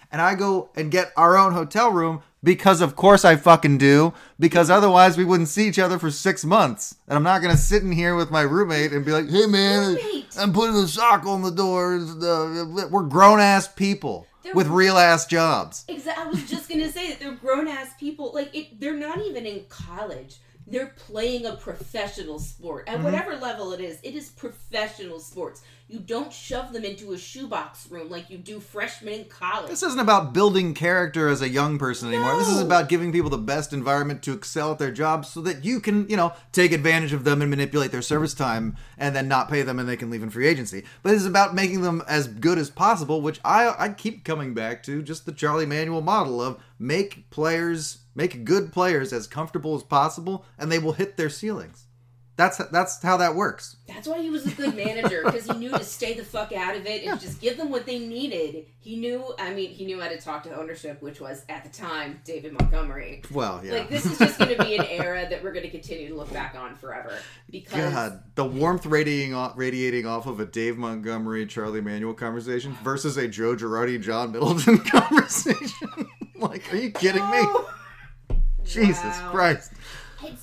and I go and get our own hotel room because of course I fucking do, because otherwise we wouldn't see each other for 6 months. And I'm not going to sit in here with my roommate and be like, hey man, I'm putting a sock on the door. We're grown-ass people with real-ass jobs. Exactly. I was just going to say that they're grown-ass people. Like, they're not even in college. They're playing a professional sport. At whatever level it is professional sports. You don't shove them into a shoebox room like you do freshmen in college. This isn't about building character as a young person anymore. No. This is about giving people the best environment to excel at their jobs so that you can, take advantage of them and manipulate their service time and then not pay them and they can leave in free agency. But it's about making them as good as possible, which I keep coming back to just the Charlie Manuel model of make good players as comfortable as possible and they will hit their ceilings. That's how that works. That's why he was a good manager, because he knew to stay the fuck out of it and just give them what they needed. He knew how to talk to ownership, which was, at the time, David Montgomery. Well, yeah. This is just going to be an era that we're going to continue to look back on forever. Because God, the warmth radiating off of a Dave Montgomery, Charlie Manuel conversation versus a Joe Girardi, John Middleton conversation. Are you kidding me? Jesus Christ. It's,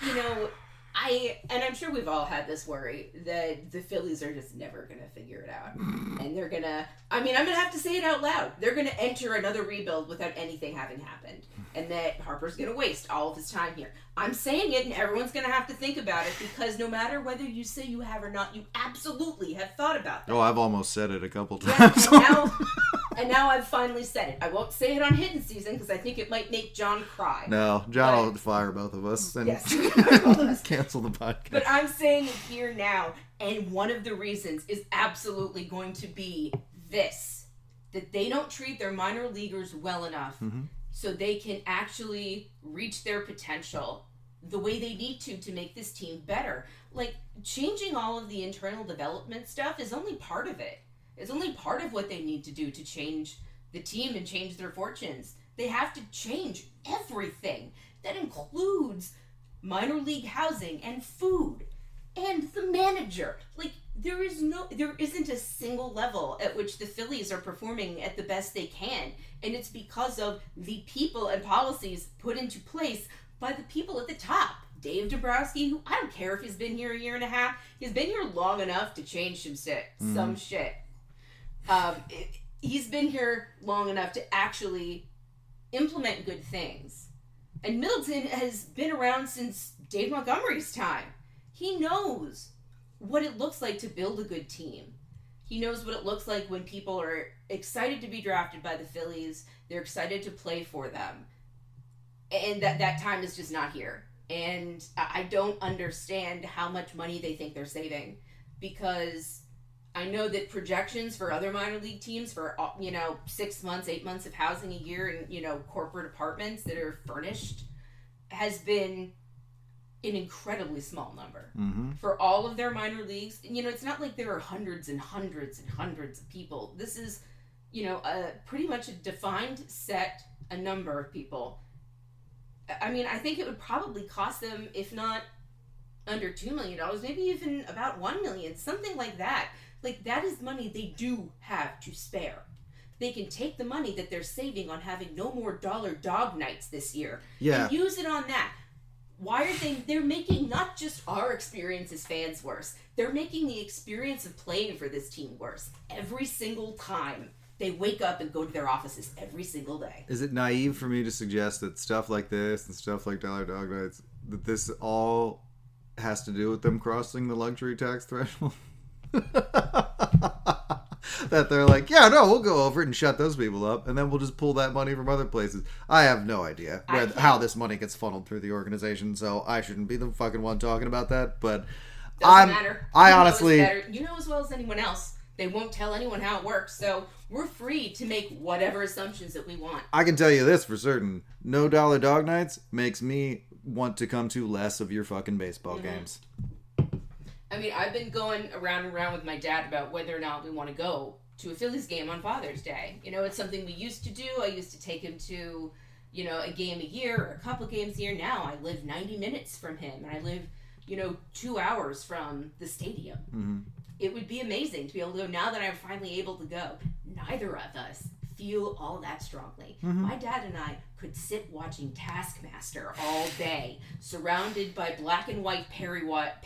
and I'm sure we've all had this worry that the Phillies are just never going to figure it out. And they're going to, I'm going to have to say it out loud. They're going to enter another rebuild without anything having happened. And that Harper's going to waste all of his time here. I'm saying it, and everyone's going to have to think about it, because no matter whether you say you have or not, you absolutely have thought about that. Oh, I've almost said it a couple times. Yeah, and now I've finally said it. I won't say it on Hidden Season because I think it might make John cry. No, John will fire both of us and cancel the podcast. But I'm saying it here now, and one of the reasons is absolutely going to be this: that they don't treat their minor leaguers well enough so they can actually reach their potential the way they need to make this team better. Changing all of the internal development stuff is only part of it. It's only part of what they need to do to change the team and change their fortunes. They have to change everything. That includes minor league housing and food and the manager. There isn't a single level at which the Phillies are performing at the best they can. And it's because of the people and policies put into place by the people at the top. Dave Dombrowski, who I don't care if he's been here a year and a half, he's been here long enough to change some shit. He's been here long enough to actually implement good things. And Middleton has been around since Dave Montgomery's time. He knows what it looks like to build a good team. He knows what it looks like when people are excited to be drafted by the Phillies. They're excited to play for them. And that time is just not here. And I don't understand how much money they think they're saving, because I know that projections for other minor league teams for 6 months, 8 months of housing a year in corporate apartments that are furnished has been an incredibly small number for all of their minor leagues. It's not like there are hundreds and hundreds and hundreds of people. This is pretty much a defined set, a number of people. I think it would probably cost them, if not under $2 million, maybe even about $1 million, something like that. That is money they do have to spare. They can take the money that they're saving on having no more dollar dog nights this year and use it on that. Why are they're making not just our experience as fans worse, they're making the experience of playing for this team worse every single time they wake up and go to their offices every single day. Is it naive for me to suggest that stuff like this and stuff like Dollar Dog Nights, that this all has to do with them crossing the luxury tax threshold? That they're like, yeah, no, we'll go over it and shut those people up, and then we'll just pull that money from other places. I have no idea how this money gets funneled through the organization, so I shouldn't be the fucking one talking about that, but doesn't matter. I honestly... You know as well as anyone else. They won't tell anyone how it works, so we're free to make whatever assumptions that we want. I can tell you this for certain. No Dollar Dog Nights makes me want to come to less of your fucking baseball games. I've been going around and around with my dad about whether or not we want to go to a Phillies game on Father's Day. It's something we used to do. I used to take him to, a game a year or a couple games a year. Now I live 90 minutes from him, and I live, 2 hours from the stadium. It would be amazing to be able to go now that I'm finally able to go. Neither of us feel all that strongly. My dad and I could sit watching Taskmaster all day, surrounded by black and white Perry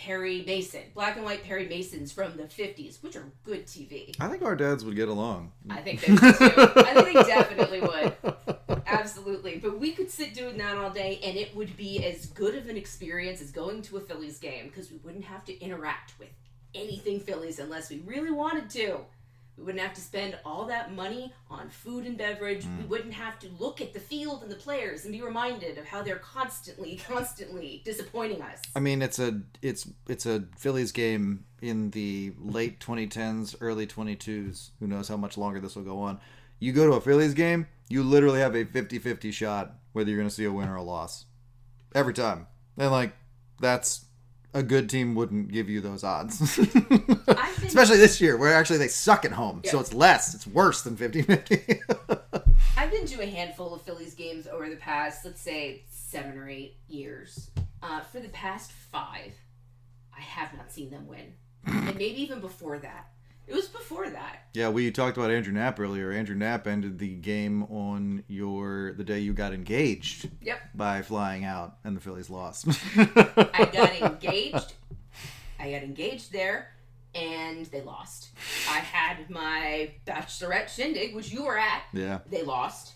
Masons from the 50s, which are good TV. I think our dads would get along. I think they would too. I think they definitely would. Absolutely. But we could sit doing that all day, and it would be as good of an experience as going to a Phillies game, because we wouldn't have to interact with anything Phillies unless we really wanted to. We wouldn't have to spend all that money on food and beverage. We wouldn't have to look at the field and the players and be reminded of how they're constantly disappointing us. I mean, it's a Phillies game in the late 2010s, early 22s. Who knows how much longer this will go on. You go to a Phillies game, you literally have a 50-50 shot whether you're going to see a win or a loss. Every time. And, like, that's... a good team wouldn't give you those odds. Especially this year, where actually they suck at home. Yeah. So it's less. It's worse than 50-50. I've been to a handful of Phillies games over the past, let's say, 7 or 8 years. For the past 5, I have not seen them win. And maybe even before that. It was before that. Yeah, we talked about Andrew Knapp earlier. Andrew Knapp ended the game on the day you got engaged. Yep. By flying out, and the Phillies lost. I got engaged there, and they lost. I had my bachelorette shindig, which you were at. Yeah. They lost.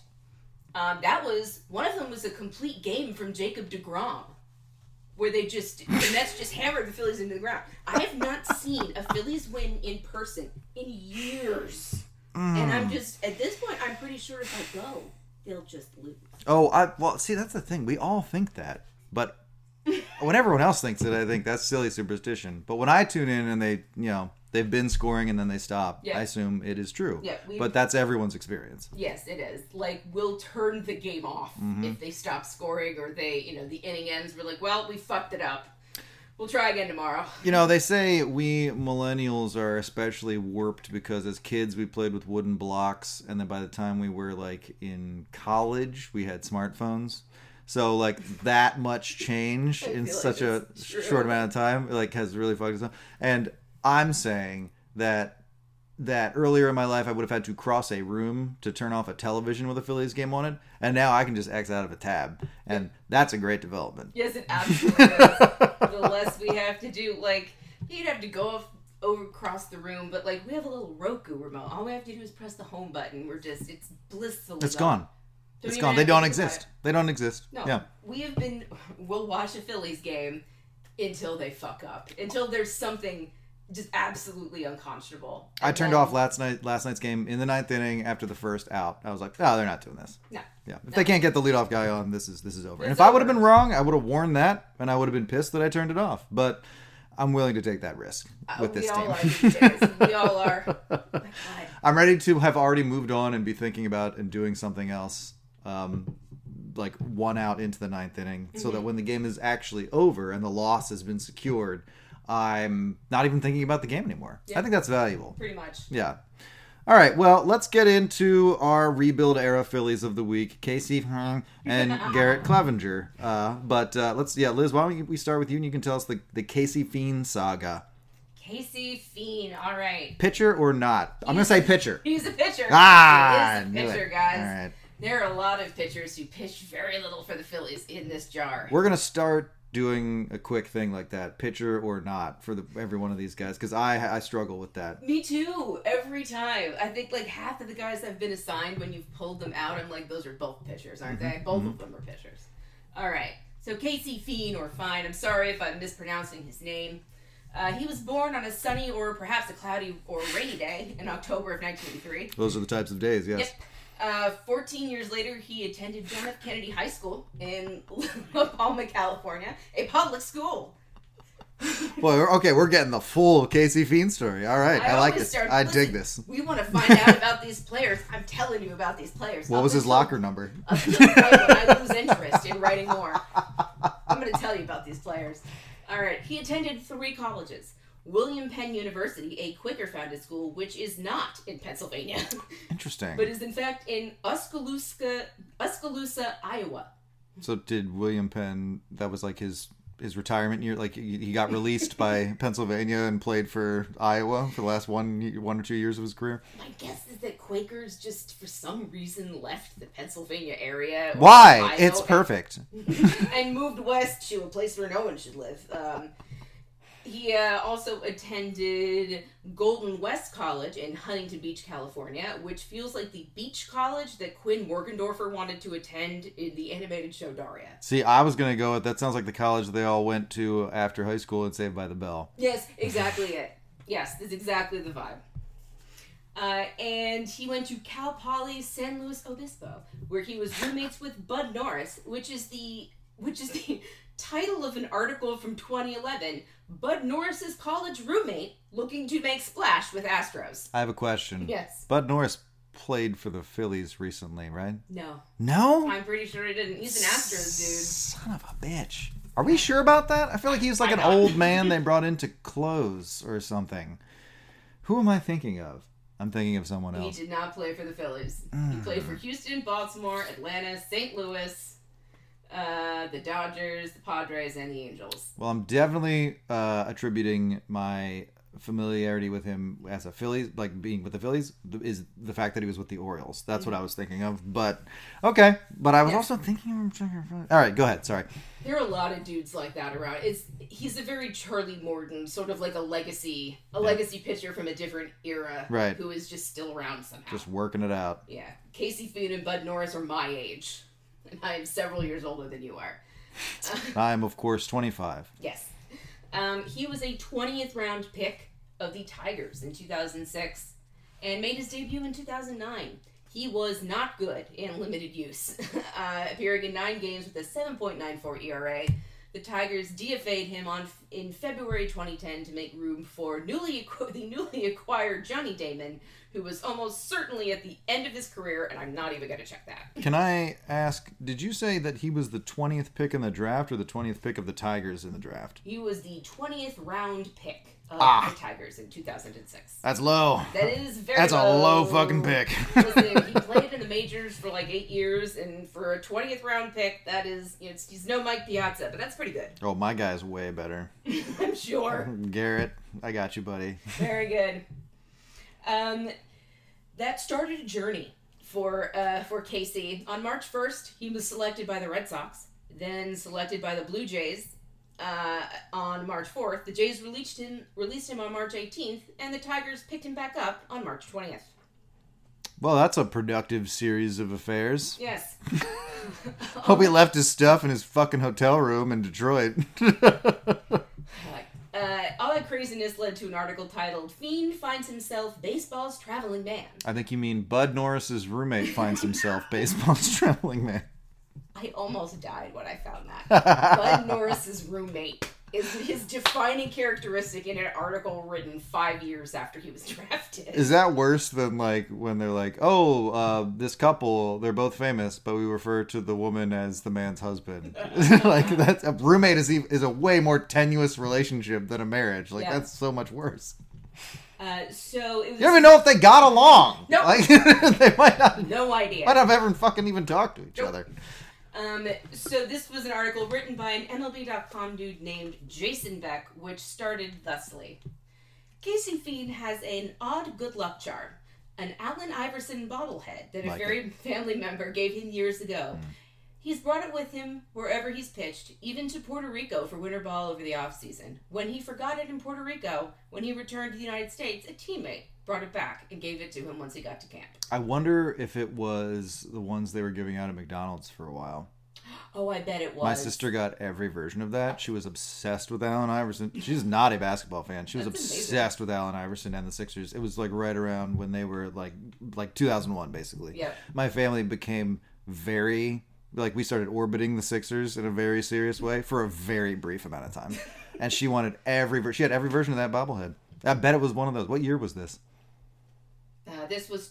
One of them was a complete game from Jacob deGrom, where the Mets just hammered the Phillies into the ground. I have not seen a Phillies win in person in years. And I'm just, at this point, I'm pretty sure if I go, they'll just lose. Well, see, that's the thing. We all think that. But when everyone else thinks it, I think that's silly superstition. But when I tune in and they've been scoring and then they stop, I assume it is true. Yeah, but that's everyone's experience. Yes, it is. Like, we'll turn the game off if they stop scoring, or the inning ends. We're like, well, we fucked it up. We'll try again tomorrow. They say we millennials are especially warped because as kids we played with wooden blocks, and then by the time we were like in college, we had smartphones. So, like, that much change in such a short amount of time, like, has really fucked us up. And I'm saying that earlier in my life I would have had to cross a room to turn off a television with a Phillies game on it, and now I can just X out of a tab, and that's a great development. Yes, it absolutely is. The less we have to do, like, you'd have to go across the room, but, like, we have a little Roku remote. All we have to do is press the home button. It's blissfully It's gone. It's gone. They don't exist. They don't exist. No. Yeah. We'll watch a Phillies game until they fuck up. Until there's something just absolutely unconscionable. I turned off last night's game in the 9th inning after the first out. I was like, oh, they're not doing this. No. Yeah. If they can't get the leadoff guy on, this is over. And if I would have been wrong, I would have warned that, and I would have been pissed that I turned it off. But I'm willing to take that risk with this team. We all are. Oh my God. I'm ready to have already moved on and be thinking about and doing something else. Like 1 out into the 9th inning, so that when the game is actually over and the loss has been secured, I'm not even thinking about the game anymore. Yep. I think that's valuable. Pretty much. Yeah. All right, well, let's get into our rebuild era Phillies of the week, Casey and Garrett Clevenger. Liz, why don't we start with you, and you can tell us the Casey Fiend saga. Casey Fiend, all right. Pitcher or not? I'm going to say pitcher. He's a pitcher. Ah, he is a pitcher, guys. All right. There are a lot of pitchers who pitch very little for the Phillies in this jar. We're going to start doing a quick thing like that, pitcher or not, for every one of these guys, because I struggle with that. Me too, every time. I think like half of the guys have been assigned, when you've pulled them out, I'm like, those are both pitchers, aren't they? Both of them are pitchers. All right, so Casey Fiend, or Fine, I'm sorry if I'm mispronouncing his name. He was born on a sunny or perhaps a cloudy or rainy day in October of 1983. Those are the types of days, yes. Yep. 14 years later, he attended John F. Kennedy High School in La Palma, California, a public school. Boy, we're getting the full Casey Fiend story. All right, I like this. I dig this. We want to find out about these players. I'm telling you about these players. What was his locker number? When I lose interest in writing more, I'm going to tell you about these players. All right, he attended 3 colleges. William Penn University, a Quaker-founded school, which is not in Pennsylvania. Interesting. But is in fact in Oskaloosa, Iowa. So did William Penn, that was like his retirement year? Like he got released by Pennsylvania and played for Iowa for the last one or 2 years of his career? My guess is that Quakers just, for some reason, left the Pennsylvania area. or Why? Ohio It's perfect. and moved west to a place where no one should live. He also attended Golden West College in Huntington Beach, California, which feels like the beach college that Quinn Morgendorffer wanted to attend in the animated show Daria. See, I was going to go with that sounds like the college they all went to after high school and Saved by the Bell. Yes, exactly it. Yes, that's exactly the vibe. And he went to Cal Poly San Luis Obispo, where he was roommates with Bud Norris, which is the title of an article from 2011. Bud Norris's college roommate looking to make splash with Astros. I have a question. Yes. Bud Norris played for the Phillies recently, right? No. No? I'm pretty sure he didn't. He's an Astros dude. Son of a bitch. Are we sure about that? I feel like he's like an old man they brought in to close or something. Who am I thinking of? I'm thinking of someone else. He did not play for the Phillies. He played for Houston, Baltimore, Atlanta, St. Louis, the Dodgers, the Padres, and the Angels. Well, I'm definitely attributing my familiarity with him as a Phillies, like being with the Phillies, is the fact that he was with the Orioles. That's what I was thinking of. But, okay. But I was also thinking of... All right, go ahead. Sorry. There are a lot of dudes like that around. He's a very Charlie Morton, sort of like a legacy pitcher from a different era, right, who is just still around somehow. Just working it out. Yeah. Casey Foon and Bud Norris are my age. And I am several years older than you are. I am, of course, 25. Yes. He was a 20th round pick of the Tigers in 2006 and made his debut in 2009. He was not good in limited use, appearing in 9 games with a 7.94 ERA. The Tigers DFA'd him in February 2010 to make room for the newly acquired Johnny Damon, who was almost certainly at the end of his career, and I'm not even going to check that. Can I ask, did you say that he was the 20th pick in the draft or the 20th pick of the Tigers in the draft? He was the 20th round pick of the Tigers in 2006. That's low. That is very That's low. a low fucking pick. Listen, he played in the majors for like 8 years, and for a 20th round pick, that is, he's no Mike Piazza, but that's pretty good. Oh, my guy's way better. I'm sure. Garrett, I got you, buddy. Very good. That started a journey for Casey. On March 1st, he was selected by the Red Sox, then selected by the Blue Jays. On March 4th, the Jays released him on March 18th, and the Tigers picked him back up on March 20th. Well, that's a productive series of affairs. Yes. Hope he left his stuff in his fucking hotel room in Detroit. All that craziness led to an article titled, "Fiend Finds Himself Baseball's Traveling Man." I think you mean Bud Norris's roommate finds himself baseball's traveling man. I almost died when I found that. Bud Norris's roommate is his defining characteristic in an article written 5 years after he was drafted. Is that worse than like when they're like, this couple, they're both famous, but we refer to the woman as the man's husband? Like that's a roommate is a way more tenuous relationship than a marriage. Like that's so much worse. So it was... You don't even know if they got along. Nope. Like they might not. No idea. Might not have ever fucking even talked to each other. So this was an article written by an MLB.com dude named Jason Beck, which started thusly. Casey Fiend has an odd good luck charm, an Allen Iverson bobblehead that a very family member gave him years ago. He's brought it with him wherever he's pitched, even to Puerto Rico for winter ball over the offseason. When he forgot it in Puerto Rico, when he returned to the United States, a teammate brought it back and gave it to him once he got to camp. I wonder if it was the ones they were giving out at McDonald's for a while. Oh, I bet it was. My sister got every version of that. She was obsessed with Allen Iverson. She's not a basketball fan. She was obsessed with Allen Iverson and the Sixers. It was like right around when they were like 2001, basically. Yeah. My family became very... we started orbiting the Sixers in a very serious way for a very brief amount of time. And she wanted she had every version of that bobblehead. I bet it was one of those. What year was this? This was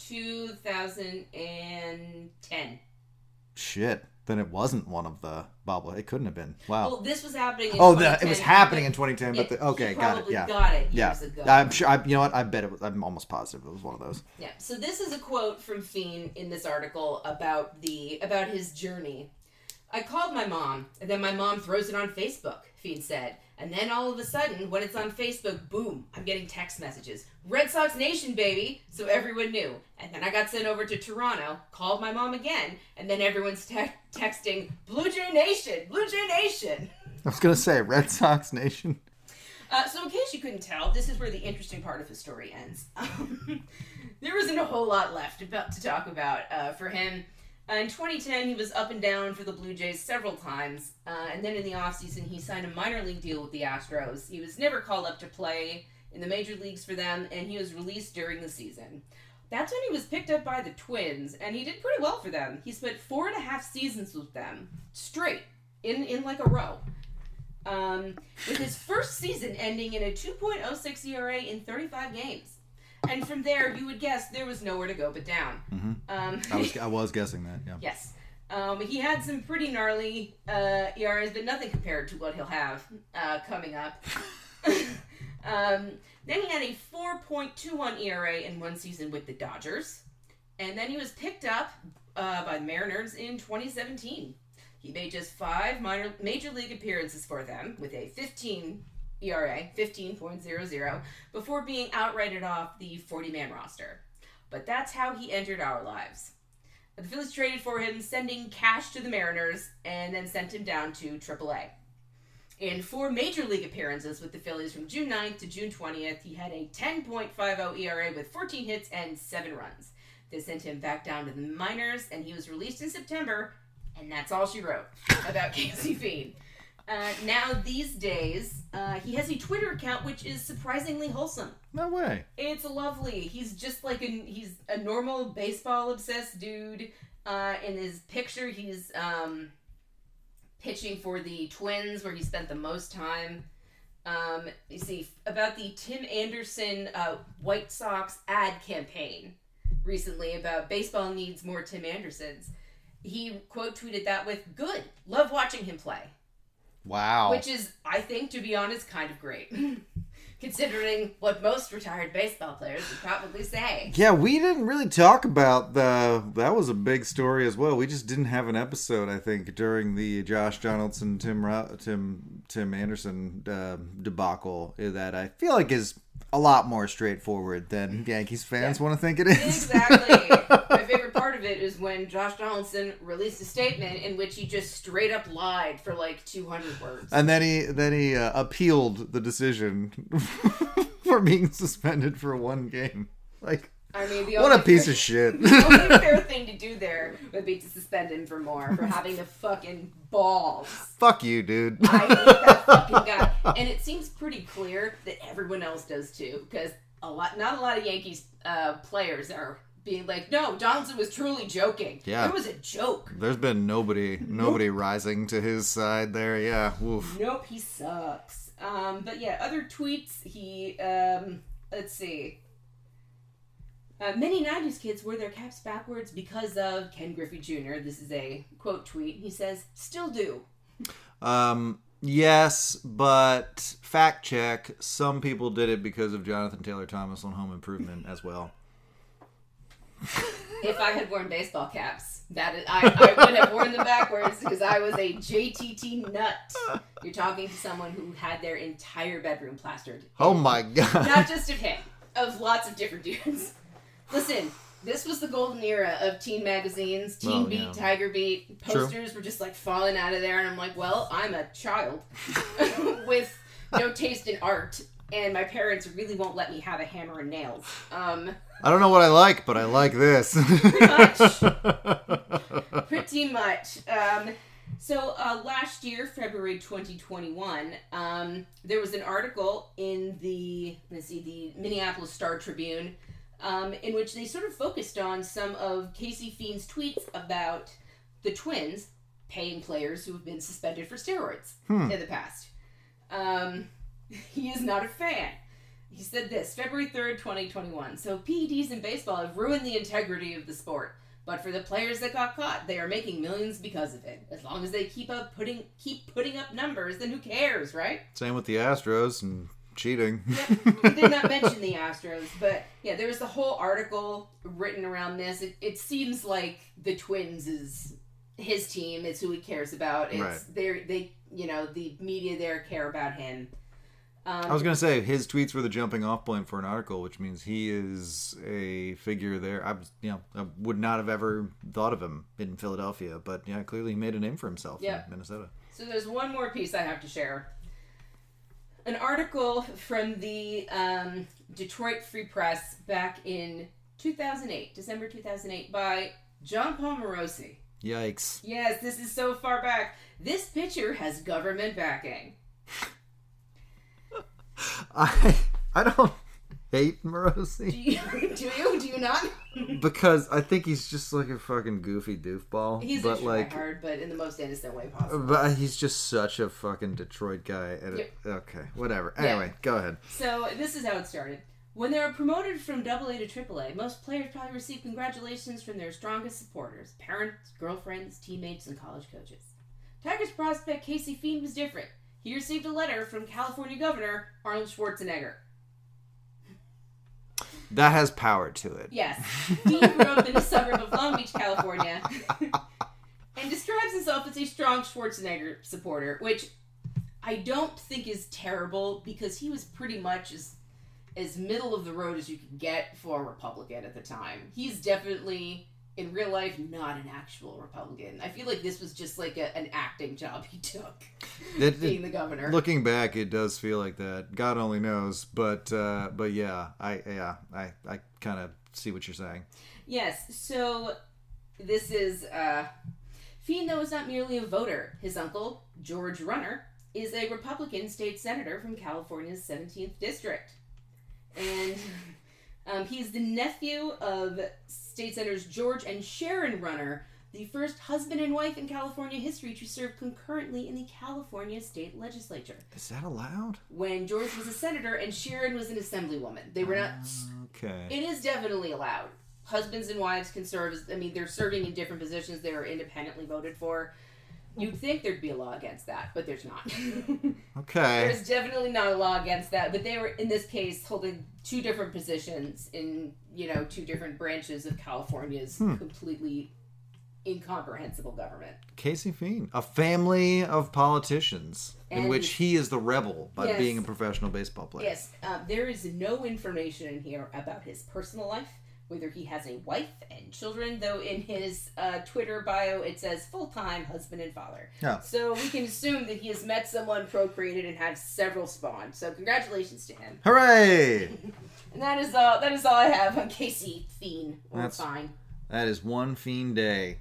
2010. Shit. Then it wasn't one of the bobblehead. It couldn't have been. Wow. Well, this was happening in 2010. It was happening in 2010, but okay, got it. Yeah. Got it years ago. I'm sure. You know what? I bet it was. I'm almost positive it was one of those. Yeah. So this is a quote from Fiend in this article about his journey. I called my mom, and then my mom throws it on Facebook, Fiend said. And then all of a sudden, when it's on Facebook, boom, I'm getting text messages. Red Sox Nation, baby! So everyone knew. And then I got sent over to Toronto, called my mom again, and then everyone's texting, Blue Jay Nation! Blue Jay Nation! I was going to say, Red Sox Nation. So in case you couldn't tell, this is where the interesting part of his story ends. There wasn't a whole lot left to talk about for him. In 2010, he was up and down for the Blue Jays several times, and then in the offseason, he signed a minor league deal with the Astros. He was never called up to play in the major leagues for them, and he was released during the season. That's when he was picked up by the Twins, and he did pretty well for them. He spent 4.5 seasons with them, straight, in like a row. With his first season ending in a 2.06 ERA in 35 games. And from there, you would guess there was nowhere to go but down. Mm-hmm. I was guessing that, yeah. Yes. He had some pretty gnarly ERAs, but nothing compared to what he'll have coming up. Then he had a 4.21 ERA in one season with the Dodgers. And then he was picked up by the Mariners in 2017. He made just 5 major league appearances for them with a 15 ERA, 15.00, before being outrighted off the 40-man roster. But that's how he entered our lives. The Phillies traded for him, sending cash to the Mariners, and then sent him down to AAA. In 4 major league appearances with the Phillies from June 9th to June 20th, he had a 10.50 ERA with 14 hits and 7 runs. They sent him back down to the minors, and he was released in September, and that's all she wrote about Casey Fiend. Now, these days, he has a Twitter account which is surprisingly wholesome. No way. It's lovely. He's just like he's a normal baseball-obsessed dude. In his picture, he's pitching for the Twins, where he spent the most time. You see, about the Tim Anderson White Sox ad campaign recently about baseball needs more Tim Andersons. He quote tweeted that with, "Good. Love watching him play." Wow. Which is, I think, to be honest, kind of great. Considering what most retired baseball players would probably say. Yeah, we didn't really talk about that was a big story as well. We just didn't have an episode, I think, during the Josh Donaldson, Tim Anderson debacle that I feel like is a lot more straightforward than Yankees fans want to think it is. Exactly. My favorite part of it is when Josh Donaldson released a statement in which he just straight up lied for like 200 words. And then he appealed the decision for being suspended for 1 game. Like, I mean, what a piece of shit. The only fair thing to do there would be to suspend him for more, for having the fucking balls. Fuck you, dude. I hate that fucking guy. And it seems pretty clear that everyone else does too, because not a lot of Yankees players are being like, no, Donaldson was truly joking. Yeah. It was a joke. There's been nobody rising to his side there. Yeah. Oof. Nope, he sucks. But yeah, other tweets, he, let's see. Many 90s kids wear their caps backwards because of Ken Griffey Jr. This is a quote tweet. He says, still do. Yes, but fact check, some people did it because of Jonathan Taylor Thomas on Home Improvement as well. If I had worn baseball caps, I would have worn them backwards because I was a JTT nut. You're talking to someone who had their entire bedroom plastered. Oh my god. Not just of him, of lots of different dudes. Listen, this was the golden era of teen magazines, Teen Beat, Tiger Beat. Posters were just like falling out of there, and I'm like, well, I'm a child with no taste in art, and my parents really won't let me have a hammer and nails. I don't know what I like, but I like this. Pretty much. So last year, February 2021, there was an article in the Minneapolis Star-Tribune in which they sort of focused on some of Casey Fiend's tweets about the Twins paying players who have been suspended for steroids in the past. He is not a fan. He said this, February 3rd, 2021. So PEDs in baseball have ruined the integrity of the sport. But for the players that got caught, they are making millions because of it. As long as they keep putting up numbers, then who cares, right? Same with the Astros and cheating. Yep. He did not mention the Astros, but yeah, there was a whole article written around this. It seems like the Twins is his team. It's who he cares about. It's they the media there care about him. I was going to say his tweets were the jumping off point for an article, which means he is a figure there. I would not have ever thought of him in Philadelphia, but yeah, clearly he made a name for himself in Minnesota. So there's one more piece I have to share. An article from the Detroit Free Press back in 2008, December 2008, by John Paul Morosi. Yikes. Yes, this is so far back. This pitcher has government backing. I don't hate Morosi. Do you not? Because I think he's just like a fucking goofy doofball. He's a tryhard, but in the most innocent way possible. But he's just such a fucking Detroit guy. Okay, whatever. Anyway, go ahead. So this is how it started. When they were promoted from AA to AAA, most players probably received congratulations from their strongest supporters, parents, girlfriends, teammates, and college coaches. Tigers prospect Casey Fiend was different. He received a letter from California Governor Arnold Schwarzenegger. That has power to it. Yes. Fiend grew up in a suburb of Long Beach, California, and describes himself as a strong Schwarzenegger supporter, which I don't think is terrible because he was pretty much as middle of the road as you could get for a Republican at the time. He's definitely, in real life, not an actual Republican. I feel like this was just like an acting job he took, being the governor. Looking back, it does feel like that. God only knows, but yeah, I kind of see what you're saying. Yes, so this is Fiend, though, is not merely a voter. His uncle, George Runner, is a Republican state senator from California's 17th district. And he's the nephew of state senators George and Sharon Runner, the first husband and wife in California history to serve concurrently in the California state legislature. Is that allowed? When George was a senator and Sharon was an assemblywoman. They were not... Okay. It is definitely allowed. Husbands and wives can serve as... I mean, they're serving in different positions they were independently voted for. You'd think there'd be a law against that, but there's not. Okay. There's definitely not a law against that, but they were, in this case, holding two different positions in, two different branches of California's completely incomprehensible government. Casey Fiend, a family of politicians in which he is the rebel by being a professional baseball player. Yes. There is no information in here about his personal life, whether he has a wife and children, though in his Twitter bio it says full-time husband and father. Yeah. So we can assume that he has met someone, procreated, and had several spawn. So congratulations to him. Hooray! And that is all I have on Casey Fiend. Fine. That is one Fiend day,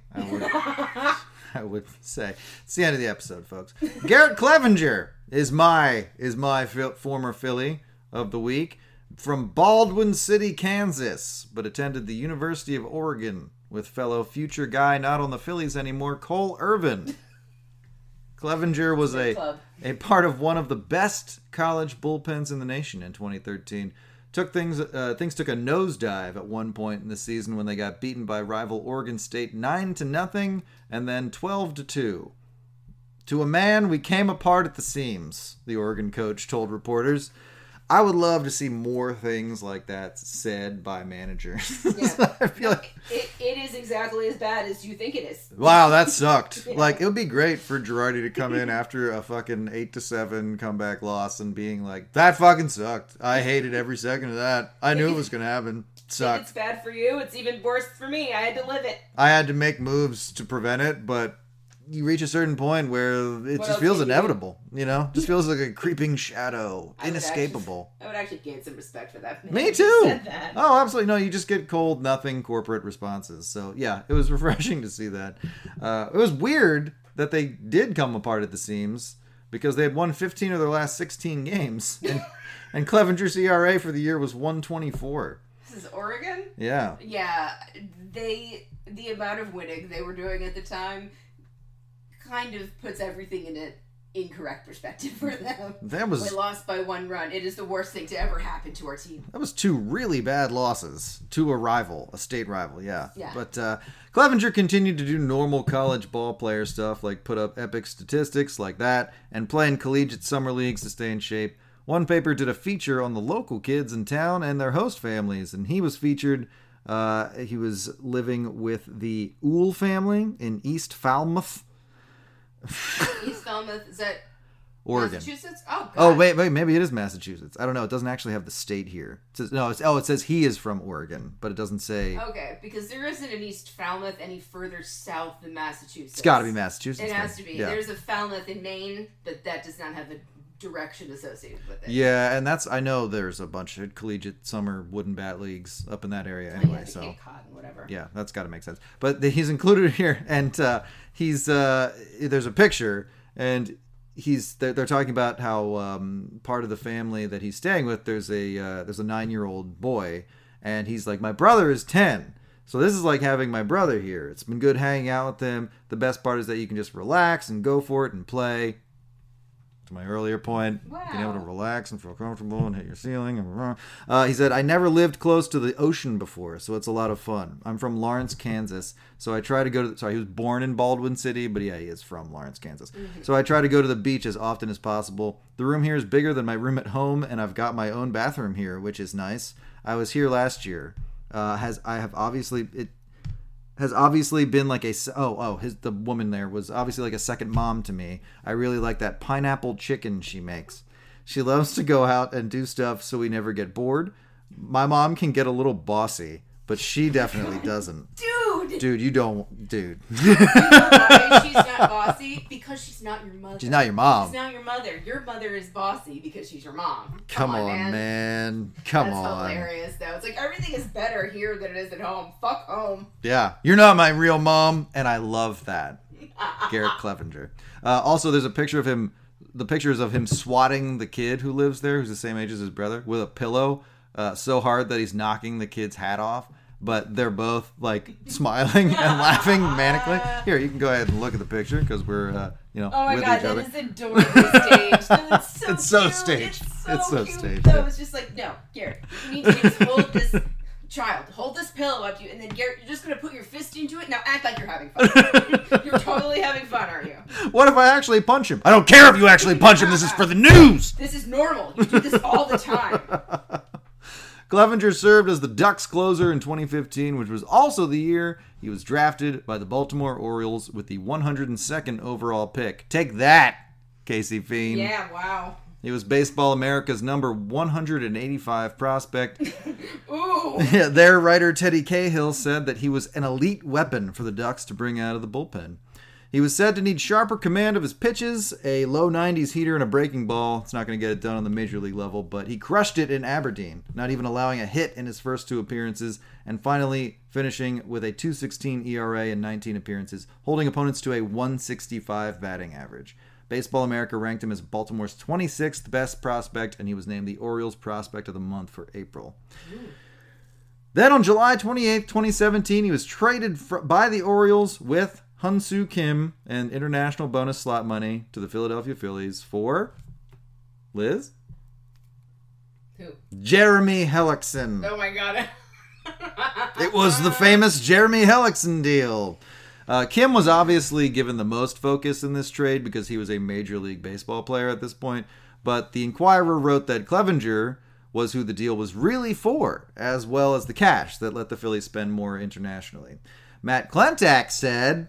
I would say. It's the end of the episode, folks. Garrett Clevenger is my former Philly of the week. From Baldwin City, Kansas, but attended the University of Oregon with fellow future guy not on the Phillies anymore, Cole Irvin. Clevenger was a part of one of the best college bullpens in the nation in 2013. Things took a nosedive at one point in the season when they got beaten by rival Oregon State 9-0 and then 12-2. To a man, we came apart at the seams, the Oregon coach told reporters. I would love to see more things like that said by managers. Yeah. I feel like it is exactly as bad as you think it is. Wow, that sucked. Yeah. Like, it would be great for Girardi to come in after a fucking 8-7 comeback loss and being like, that fucking sucked. I hated every second of that. I knew it was going to happen. Sucked. If it's bad for you, it's even worse for me. I had to live it. I had to make moves to prevent it, but you reach a certain point where it just feels inevitable, Just feels like a creeping shadow, inescapable. I would actually gain some respect for that. Me too. Oh, absolutely. No, you just get cold, nothing corporate responses. So, yeah, it was refreshing to see that. It was weird that they did come apart at the seams because they had won 15 of their last 16 games. And Clevenger's ERA for the year was 1.24. This is Oregon? Yeah. Yeah. The amount of winning they were doing at the time kind of puts everything in an incorrect perspective for them. We lost by 1 run. It is the worst thing to ever happen to our team. That was 2 really bad losses to a state rival, yeah. Yeah. But Clevenger continued to do normal college ball player stuff, like put up epic statistics like that, and play in collegiate summer leagues to stay in shape. One paper did a feature on the local kids in town and their host families, and he was featured He was living with the Oul family in East Falmouth, East Falmouth, is that Oregon. Massachusetts? Oh, God. Oh, wait, maybe it is Massachusetts. I don't know. It doesn't actually have the state here. It says, it says he is from Oregon, but it doesn't say. Okay, because there isn't an East Falmouth any further south than Massachusetts. It's got to be Massachusetts. It has to be. Yeah. There's a Falmouth in Maine, but that does not have a direction associated with it. Yeah, and I know there's a bunch of collegiate summer wooden bat leagues up in that area anyway. Yeah, So Cape Cod and whatever. Yeah, that's got to make sense. But he's included here, and there's a picture, and they're talking about how part of the family that he's staying with, there's a 9-year-old boy, and he's like, my brother is 10. So this is like having my brother here. It's been good hanging out with him. The best part is that you can just relax and go for it and play. To my earlier point, being able to relax and feel comfortable and hit your ceiling. He said, I never lived close to the ocean before, so it's a lot of fun. I'm from Lawrence, Kansas, so I try to go to... he was born in Baldwin City, but yeah, he is from Lawrence, Kansas. Mm-hmm. So I try to go to the beach as often as possible. The room here is bigger than my room at home, and I've got my own bathroom here, which is nice. I was here last year. Has obviously been like the woman there was obviously like a second mom to me. I really like that pineapple chicken she makes. She loves to go out and do stuff so we never get bored. My mom can get a little bossy, but she definitely doesn't. Dude, you don't. Dude. You know why she's not bossy? Because she's not your mother. She's not your mom. She's not your mother. Your mother is bossy because she's your mom. Come on, man. Come on. That's hilarious, though. It's like everything is better here than it is at home. Fuck home. Yeah. You're not my real mom, and I love that. Garrett Clevenger. Also, there's a picture of him. The pictures of him swatting the kid who lives there, who's the same age as his brother, with a pillow so hard that he's knocking the kid's hat off. But they're both like smiling and laughing manically. Here, you can go ahead and look at the picture because we're, oh my with God, each other. that is adorably staged. It's so staged. It's so staged. cute. So it's just like, no, Garrett, you need to just hold this hold this pillow up to you, and then Garrett, you're just gonna put your fist into it. Now act like you're having fun. You're totally having fun, aren't you? What if I actually punch him? I don't care if you actually punch him. This is for the news. This is normal. You do this all the time. Clevenger served as the Ducks closer in 2015, which was also the year he was drafted by the Baltimore Orioles with the 102nd overall pick. Take that, Casey Fiend. Yeah, wow. He was Baseball America's number 185 prospect. Ooh. Yeah, their writer Teddy Cahill said that he was an elite weapon for the Ducks to bring out of the bullpen. He was said to need sharper command of his pitches, a low 90s heater, and a breaking ball. It's not going to get it done on the major league level, but he crushed it in Aberdeen, not even allowing a hit in his first 2 appearances, and finally finishing with a 2.16 ERA in 19 appearances, holding opponents to a 165 batting average. Baseball America ranked him as Baltimore's 26th best prospect, and he was named the Orioles Prospect of the Month for April. Ooh. Then on July 28th, 2017, he was traded by the Orioles with Hyun-Soo Kim and international bonus slot money to the Philadelphia Phillies for Liz? Who? Jeremy Hellickson. Oh my God. It was the famous Jeremy Hellickson deal. Kim was obviously given the most focus in this trade because he was a Major League Baseball player at this point, but the Inquirer wrote that Clevenger was who the deal was really for, as well as the cash that let the Phillies spend more internationally. Matt Klentak said,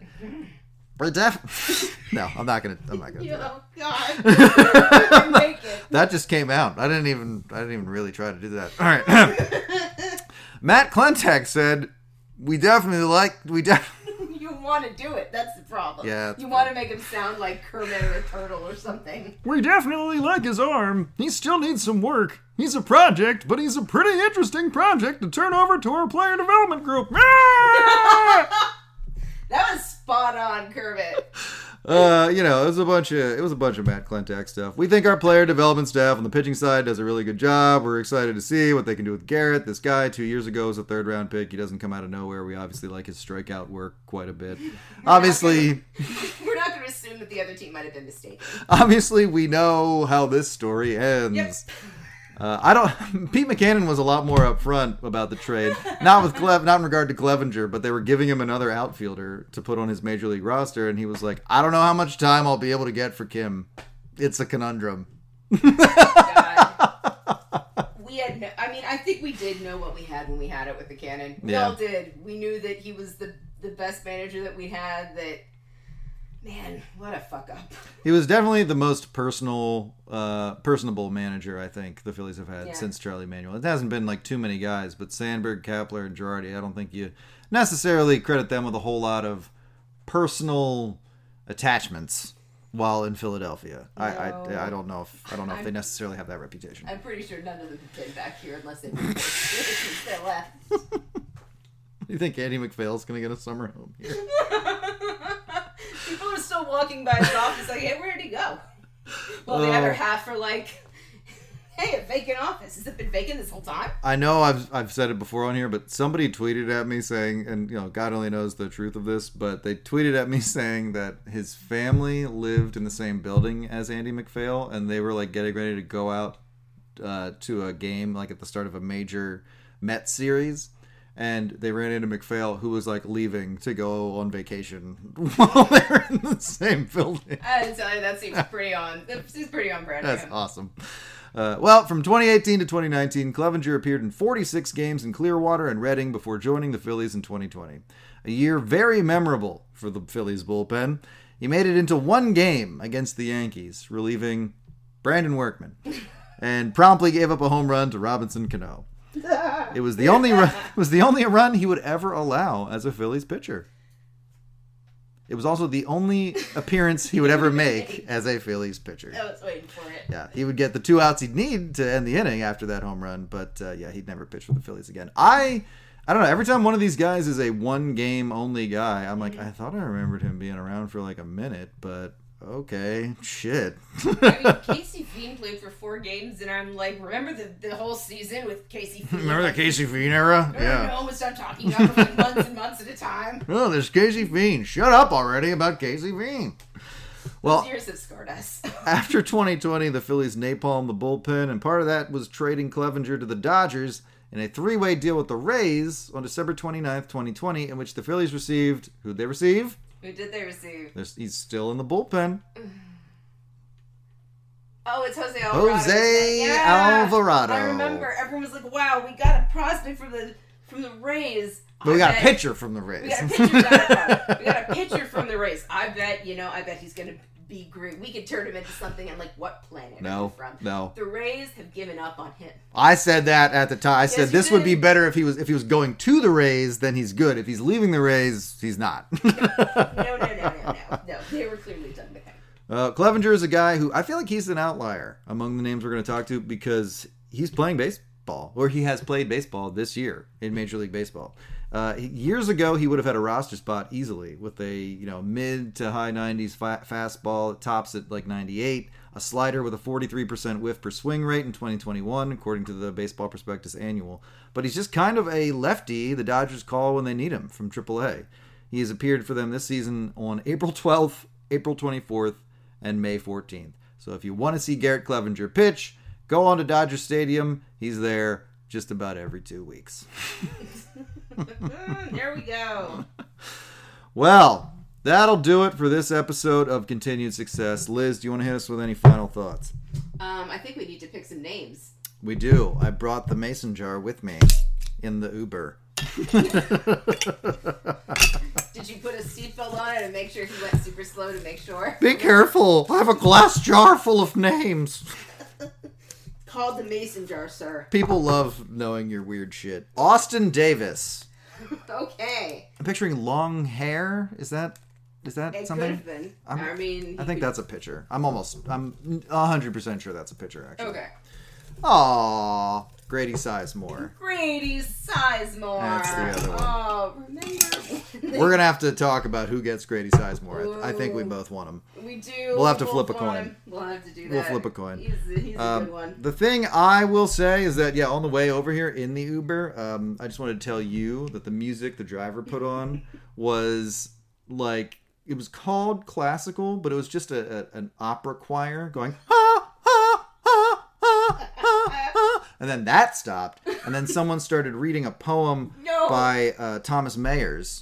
no, I'm not gonna do that. Oh God. Make it. That just came out. I didn't even really try to do that. All right. Matt Klentak said, we definitely You want to do it. That's the problem. Yeah. You want to make him sound like Kermit or a turtle or something. We definitely like his arm. He still needs some work. He's a project, but he's a pretty interesting project to turn over to our player development group. That was spot on, Kermit. It was a bunch of Matt Klentak stuff. We think our player development staff on the pitching side does a really good job. We're excited to see what they can do with Garrett. This guy 2 years ago was a 3rd round pick. He doesn't come out of nowhere. We obviously like his strikeout work quite a bit. We're not going to assume that the other team might have been mistaken. Obviously, we know how this story ends. Yep. Pete Mackanin was a lot more upfront about the trade, not in regard to Clevenger, but they were giving him another outfielder to put on his major league roster, and he was like, I don't know how much time I'll be able to get for Kim. It's a conundrum. God. We had had no, I mean, I think we did know what we had when we had it with the Cannon. We all did. We knew that he was the best manager that we had. That, man, what a fuck up. He was definitely the most personable manager I think the Phillies have had since Charlie Manuel. It hasn't been like too many guys, but Sandberg, Kapler, and Girardi, I don't think you necessarily credit them with a whole lot of personal attachments while in Philadelphia. No. I don't know if they necessarily have that reputation. I'm pretty sure none of them have been back here unless they've been since they left. You think Andy MacPhail's going to get a summer home here? People are still walking by his office like, hey, where'd he go? Well, the other half are like, hey, a vacant office. Has it been vacant this whole time? I know I've said it before on here, but somebody tweeted at me saying, and God only knows the truth of this, but they tweeted at me saying that his family lived in the same building as Andy MacPhail, and they were like getting ready to go out to a game like at the start of a major Mets series. And they ran into MacPhail, who was like leaving to go on vacation while they were in the same building. I tell you, that seems pretty on. That seems pretty on brand. That's awesome. Well, from 2018 to 2019, Clevenger appeared in 46 games in Clearwater and Reading before joining the Phillies in 2020. A year very memorable for the Phillies bullpen. He made it into one game against the Yankees, relieving Brandon Workman, and promptly gave up a home run to Robinson Cano. It was the only run he would ever allow as a Phillies pitcher. It was also the only appearance he would ever make as a Phillies pitcher. I was waiting for it. Yeah, he would get the 2 outs he'd need to end the inning after that home run, but he'd never pitch for the Phillies again. I don't know. Every time one of these guys is a one game only guy, I'm like, I thought I remembered him being around for like a minute, but okay, shit. I mean, Casey Fiend played for 4 games, and I'm like, remember the whole season with Casey Fiend? Remember the Casey Fiend era? Yeah. No one would start talking about him for months and months at a time. Oh, there's Casey Fiend. Shut up already about Casey Fiend. Well, those years have scarred us. After 2020, the Phillies napalmed the bullpen, and part of that was trading Clevenger to the Dodgers in a 3-way deal with the Rays on December 29th, 2020, in which the Phillies received, who'd they receive? Who did they receive? He's still in the bullpen. Oh, it's Jose Alvarado. Jose Alvarado. I remember everyone was like, "Wow, we got a prospect from the Rays." But we got a pitcher from the Rays. We got a pitcher from the Rays. I bet he's going to be great. We could turn him into something. I'm like, what planet are you from? No. The Rays have given up on him. I said that at the time. I said this would be better if he was going to the Rays, then he's good. If he's leaving the Rays, he's not. No. They were clearly done with him. Clevenger is a guy who I feel like he's an outlier among the names we're going to talk to because he's playing baseball, or he has played baseball this year in Major League Baseball. Years ago, he would have had a roster spot easily with a mid to high 90s fastball. It tops at like 98. A slider with a 43% whiff per swing rate in 2021, according to the Baseball Prospectus Annual. But he's just kind of a lefty the Dodgers call when they need him from AAA. He has appeared for them this season on April 12th, April 24th, and May 14th. So if you want to see Garrett Clevenger pitch, go on to Dodger Stadium. He's there just about every 2 weeks. There we go. Well, that'll do it for this episode of Continued Success. Liz, do you want to hit us with any final thoughts? I think we need to pick some names. We do. I brought the mason jar with me in the Uber. Did you put a seatbelt on it and make sure he went super slow to make sure? Be careful. I have a glass jar full of names. Called the mason jar, sir. People love knowing your weird shit. Austin Davis. Okay. I'm picturing long hair. Is that something? It could have been. I think that's a pitcher. I'm 100% sure that's a pitcher, actually. Okay. Aww. Grady Sizemore. Grady Sizemore. That's the other one. Oh, remember? We're going to have to talk about who gets Grady Sizemore. I think we both want him. We do. We'll have to flip a coin. We'll have to do that. We'll flip a coin. He's a good one. The thing I will say is that, on the way over here in the Uber, I just wanted to tell you that the music the driver put on was like, it was called classical, but it was just an opera choir going, ha, ha, ha, ha, ha, ha. And then that stopped. And then someone started reading a poem by Thomas Mayers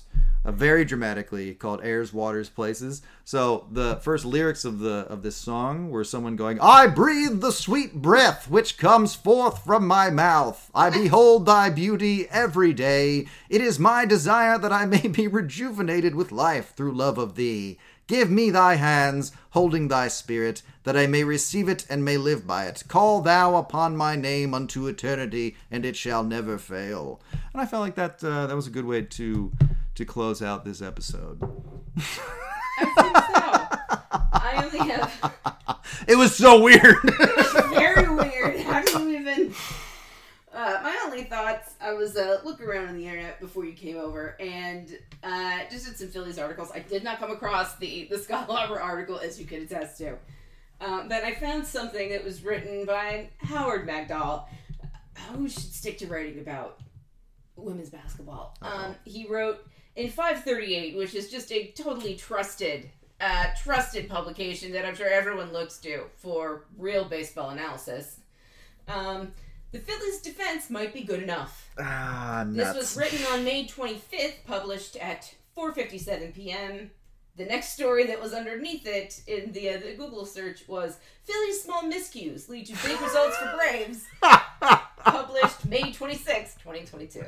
very dramatically, called Airs, Waters, Places. So the first lyrics of this song were someone going, I breathe the sweet breath which comes forth from my mouth. I behold thy beauty every day. It is my desire that I may be rejuvenated with life through love of thee. Give me thy hands, holding thy spirit, that I may receive it and may live by it. Call thou upon my name unto eternity, and it shall never fail. And I felt like that was a good way to close out this episode. I think so. I only have... It was so weird. It was very weird. How do you even... my only thoughts, I was looking around on the internet before you came over, and just did some Phillies articles. I did not come across the Scott Lauber article, as you can attest to. But I found something that was written by Howard Magdal, who should stick to writing about women's basketball. He wrote in 538, which is just a totally trusted publication that I'm sure everyone looks to for real baseball analysis. The Phillies' defense might be good enough. Nuts. This was written on May 25th, published at 4:57 p.m. The next story that was underneath it in the Google search was Phillies' small miscues lead to big results for Braves. Published May 26th, 2022.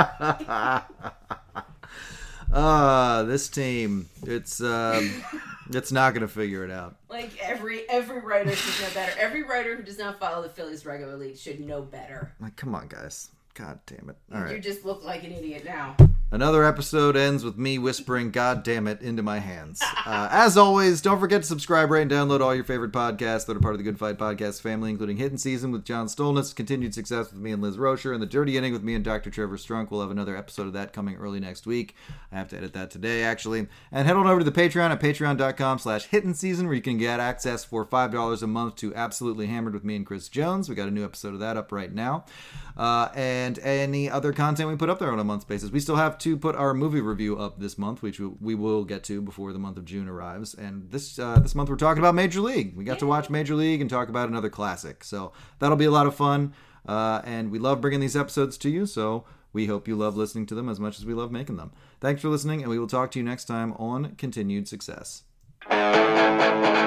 This team, it's not going to figure it out. Like every writer should know better. Every writer who does not follow the Phillies regularly should know better. Like, come on, guys. God damn it. All right. You just look like an idiot now. Another episode ends with me whispering, God damn it, into my hands. As always, don't forget to subscribe, rate, and download all your favorite podcasts that are part of the Good Fight Podcast family, including Hidden Season with John Stolnitz, Continued Success with me and Liz Rocher, and The Dirty Inning with me and Dr. Trevor Strunk. We'll have another episode of that coming early next week. I have to edit that today, actually. And head on over to the Patreon at patreon.com/Hidden Season, where you can get access for $5 a month to Absolutely Hammered with me and Chris Jones. We got a new episode of that up right now. And any other content we put up there on a month's basis. We still have to put our movie review up this month, which we will get to before the month of June arrives. And this month we're talking about Major League. We got to watch Major League and talk about another classic. So that'll be a lot of fun. And we love bringing these episodes to you, so we hope you love listening to them as much as we love making them. Thanks for listening, and we will talk to you next time on Continued Success.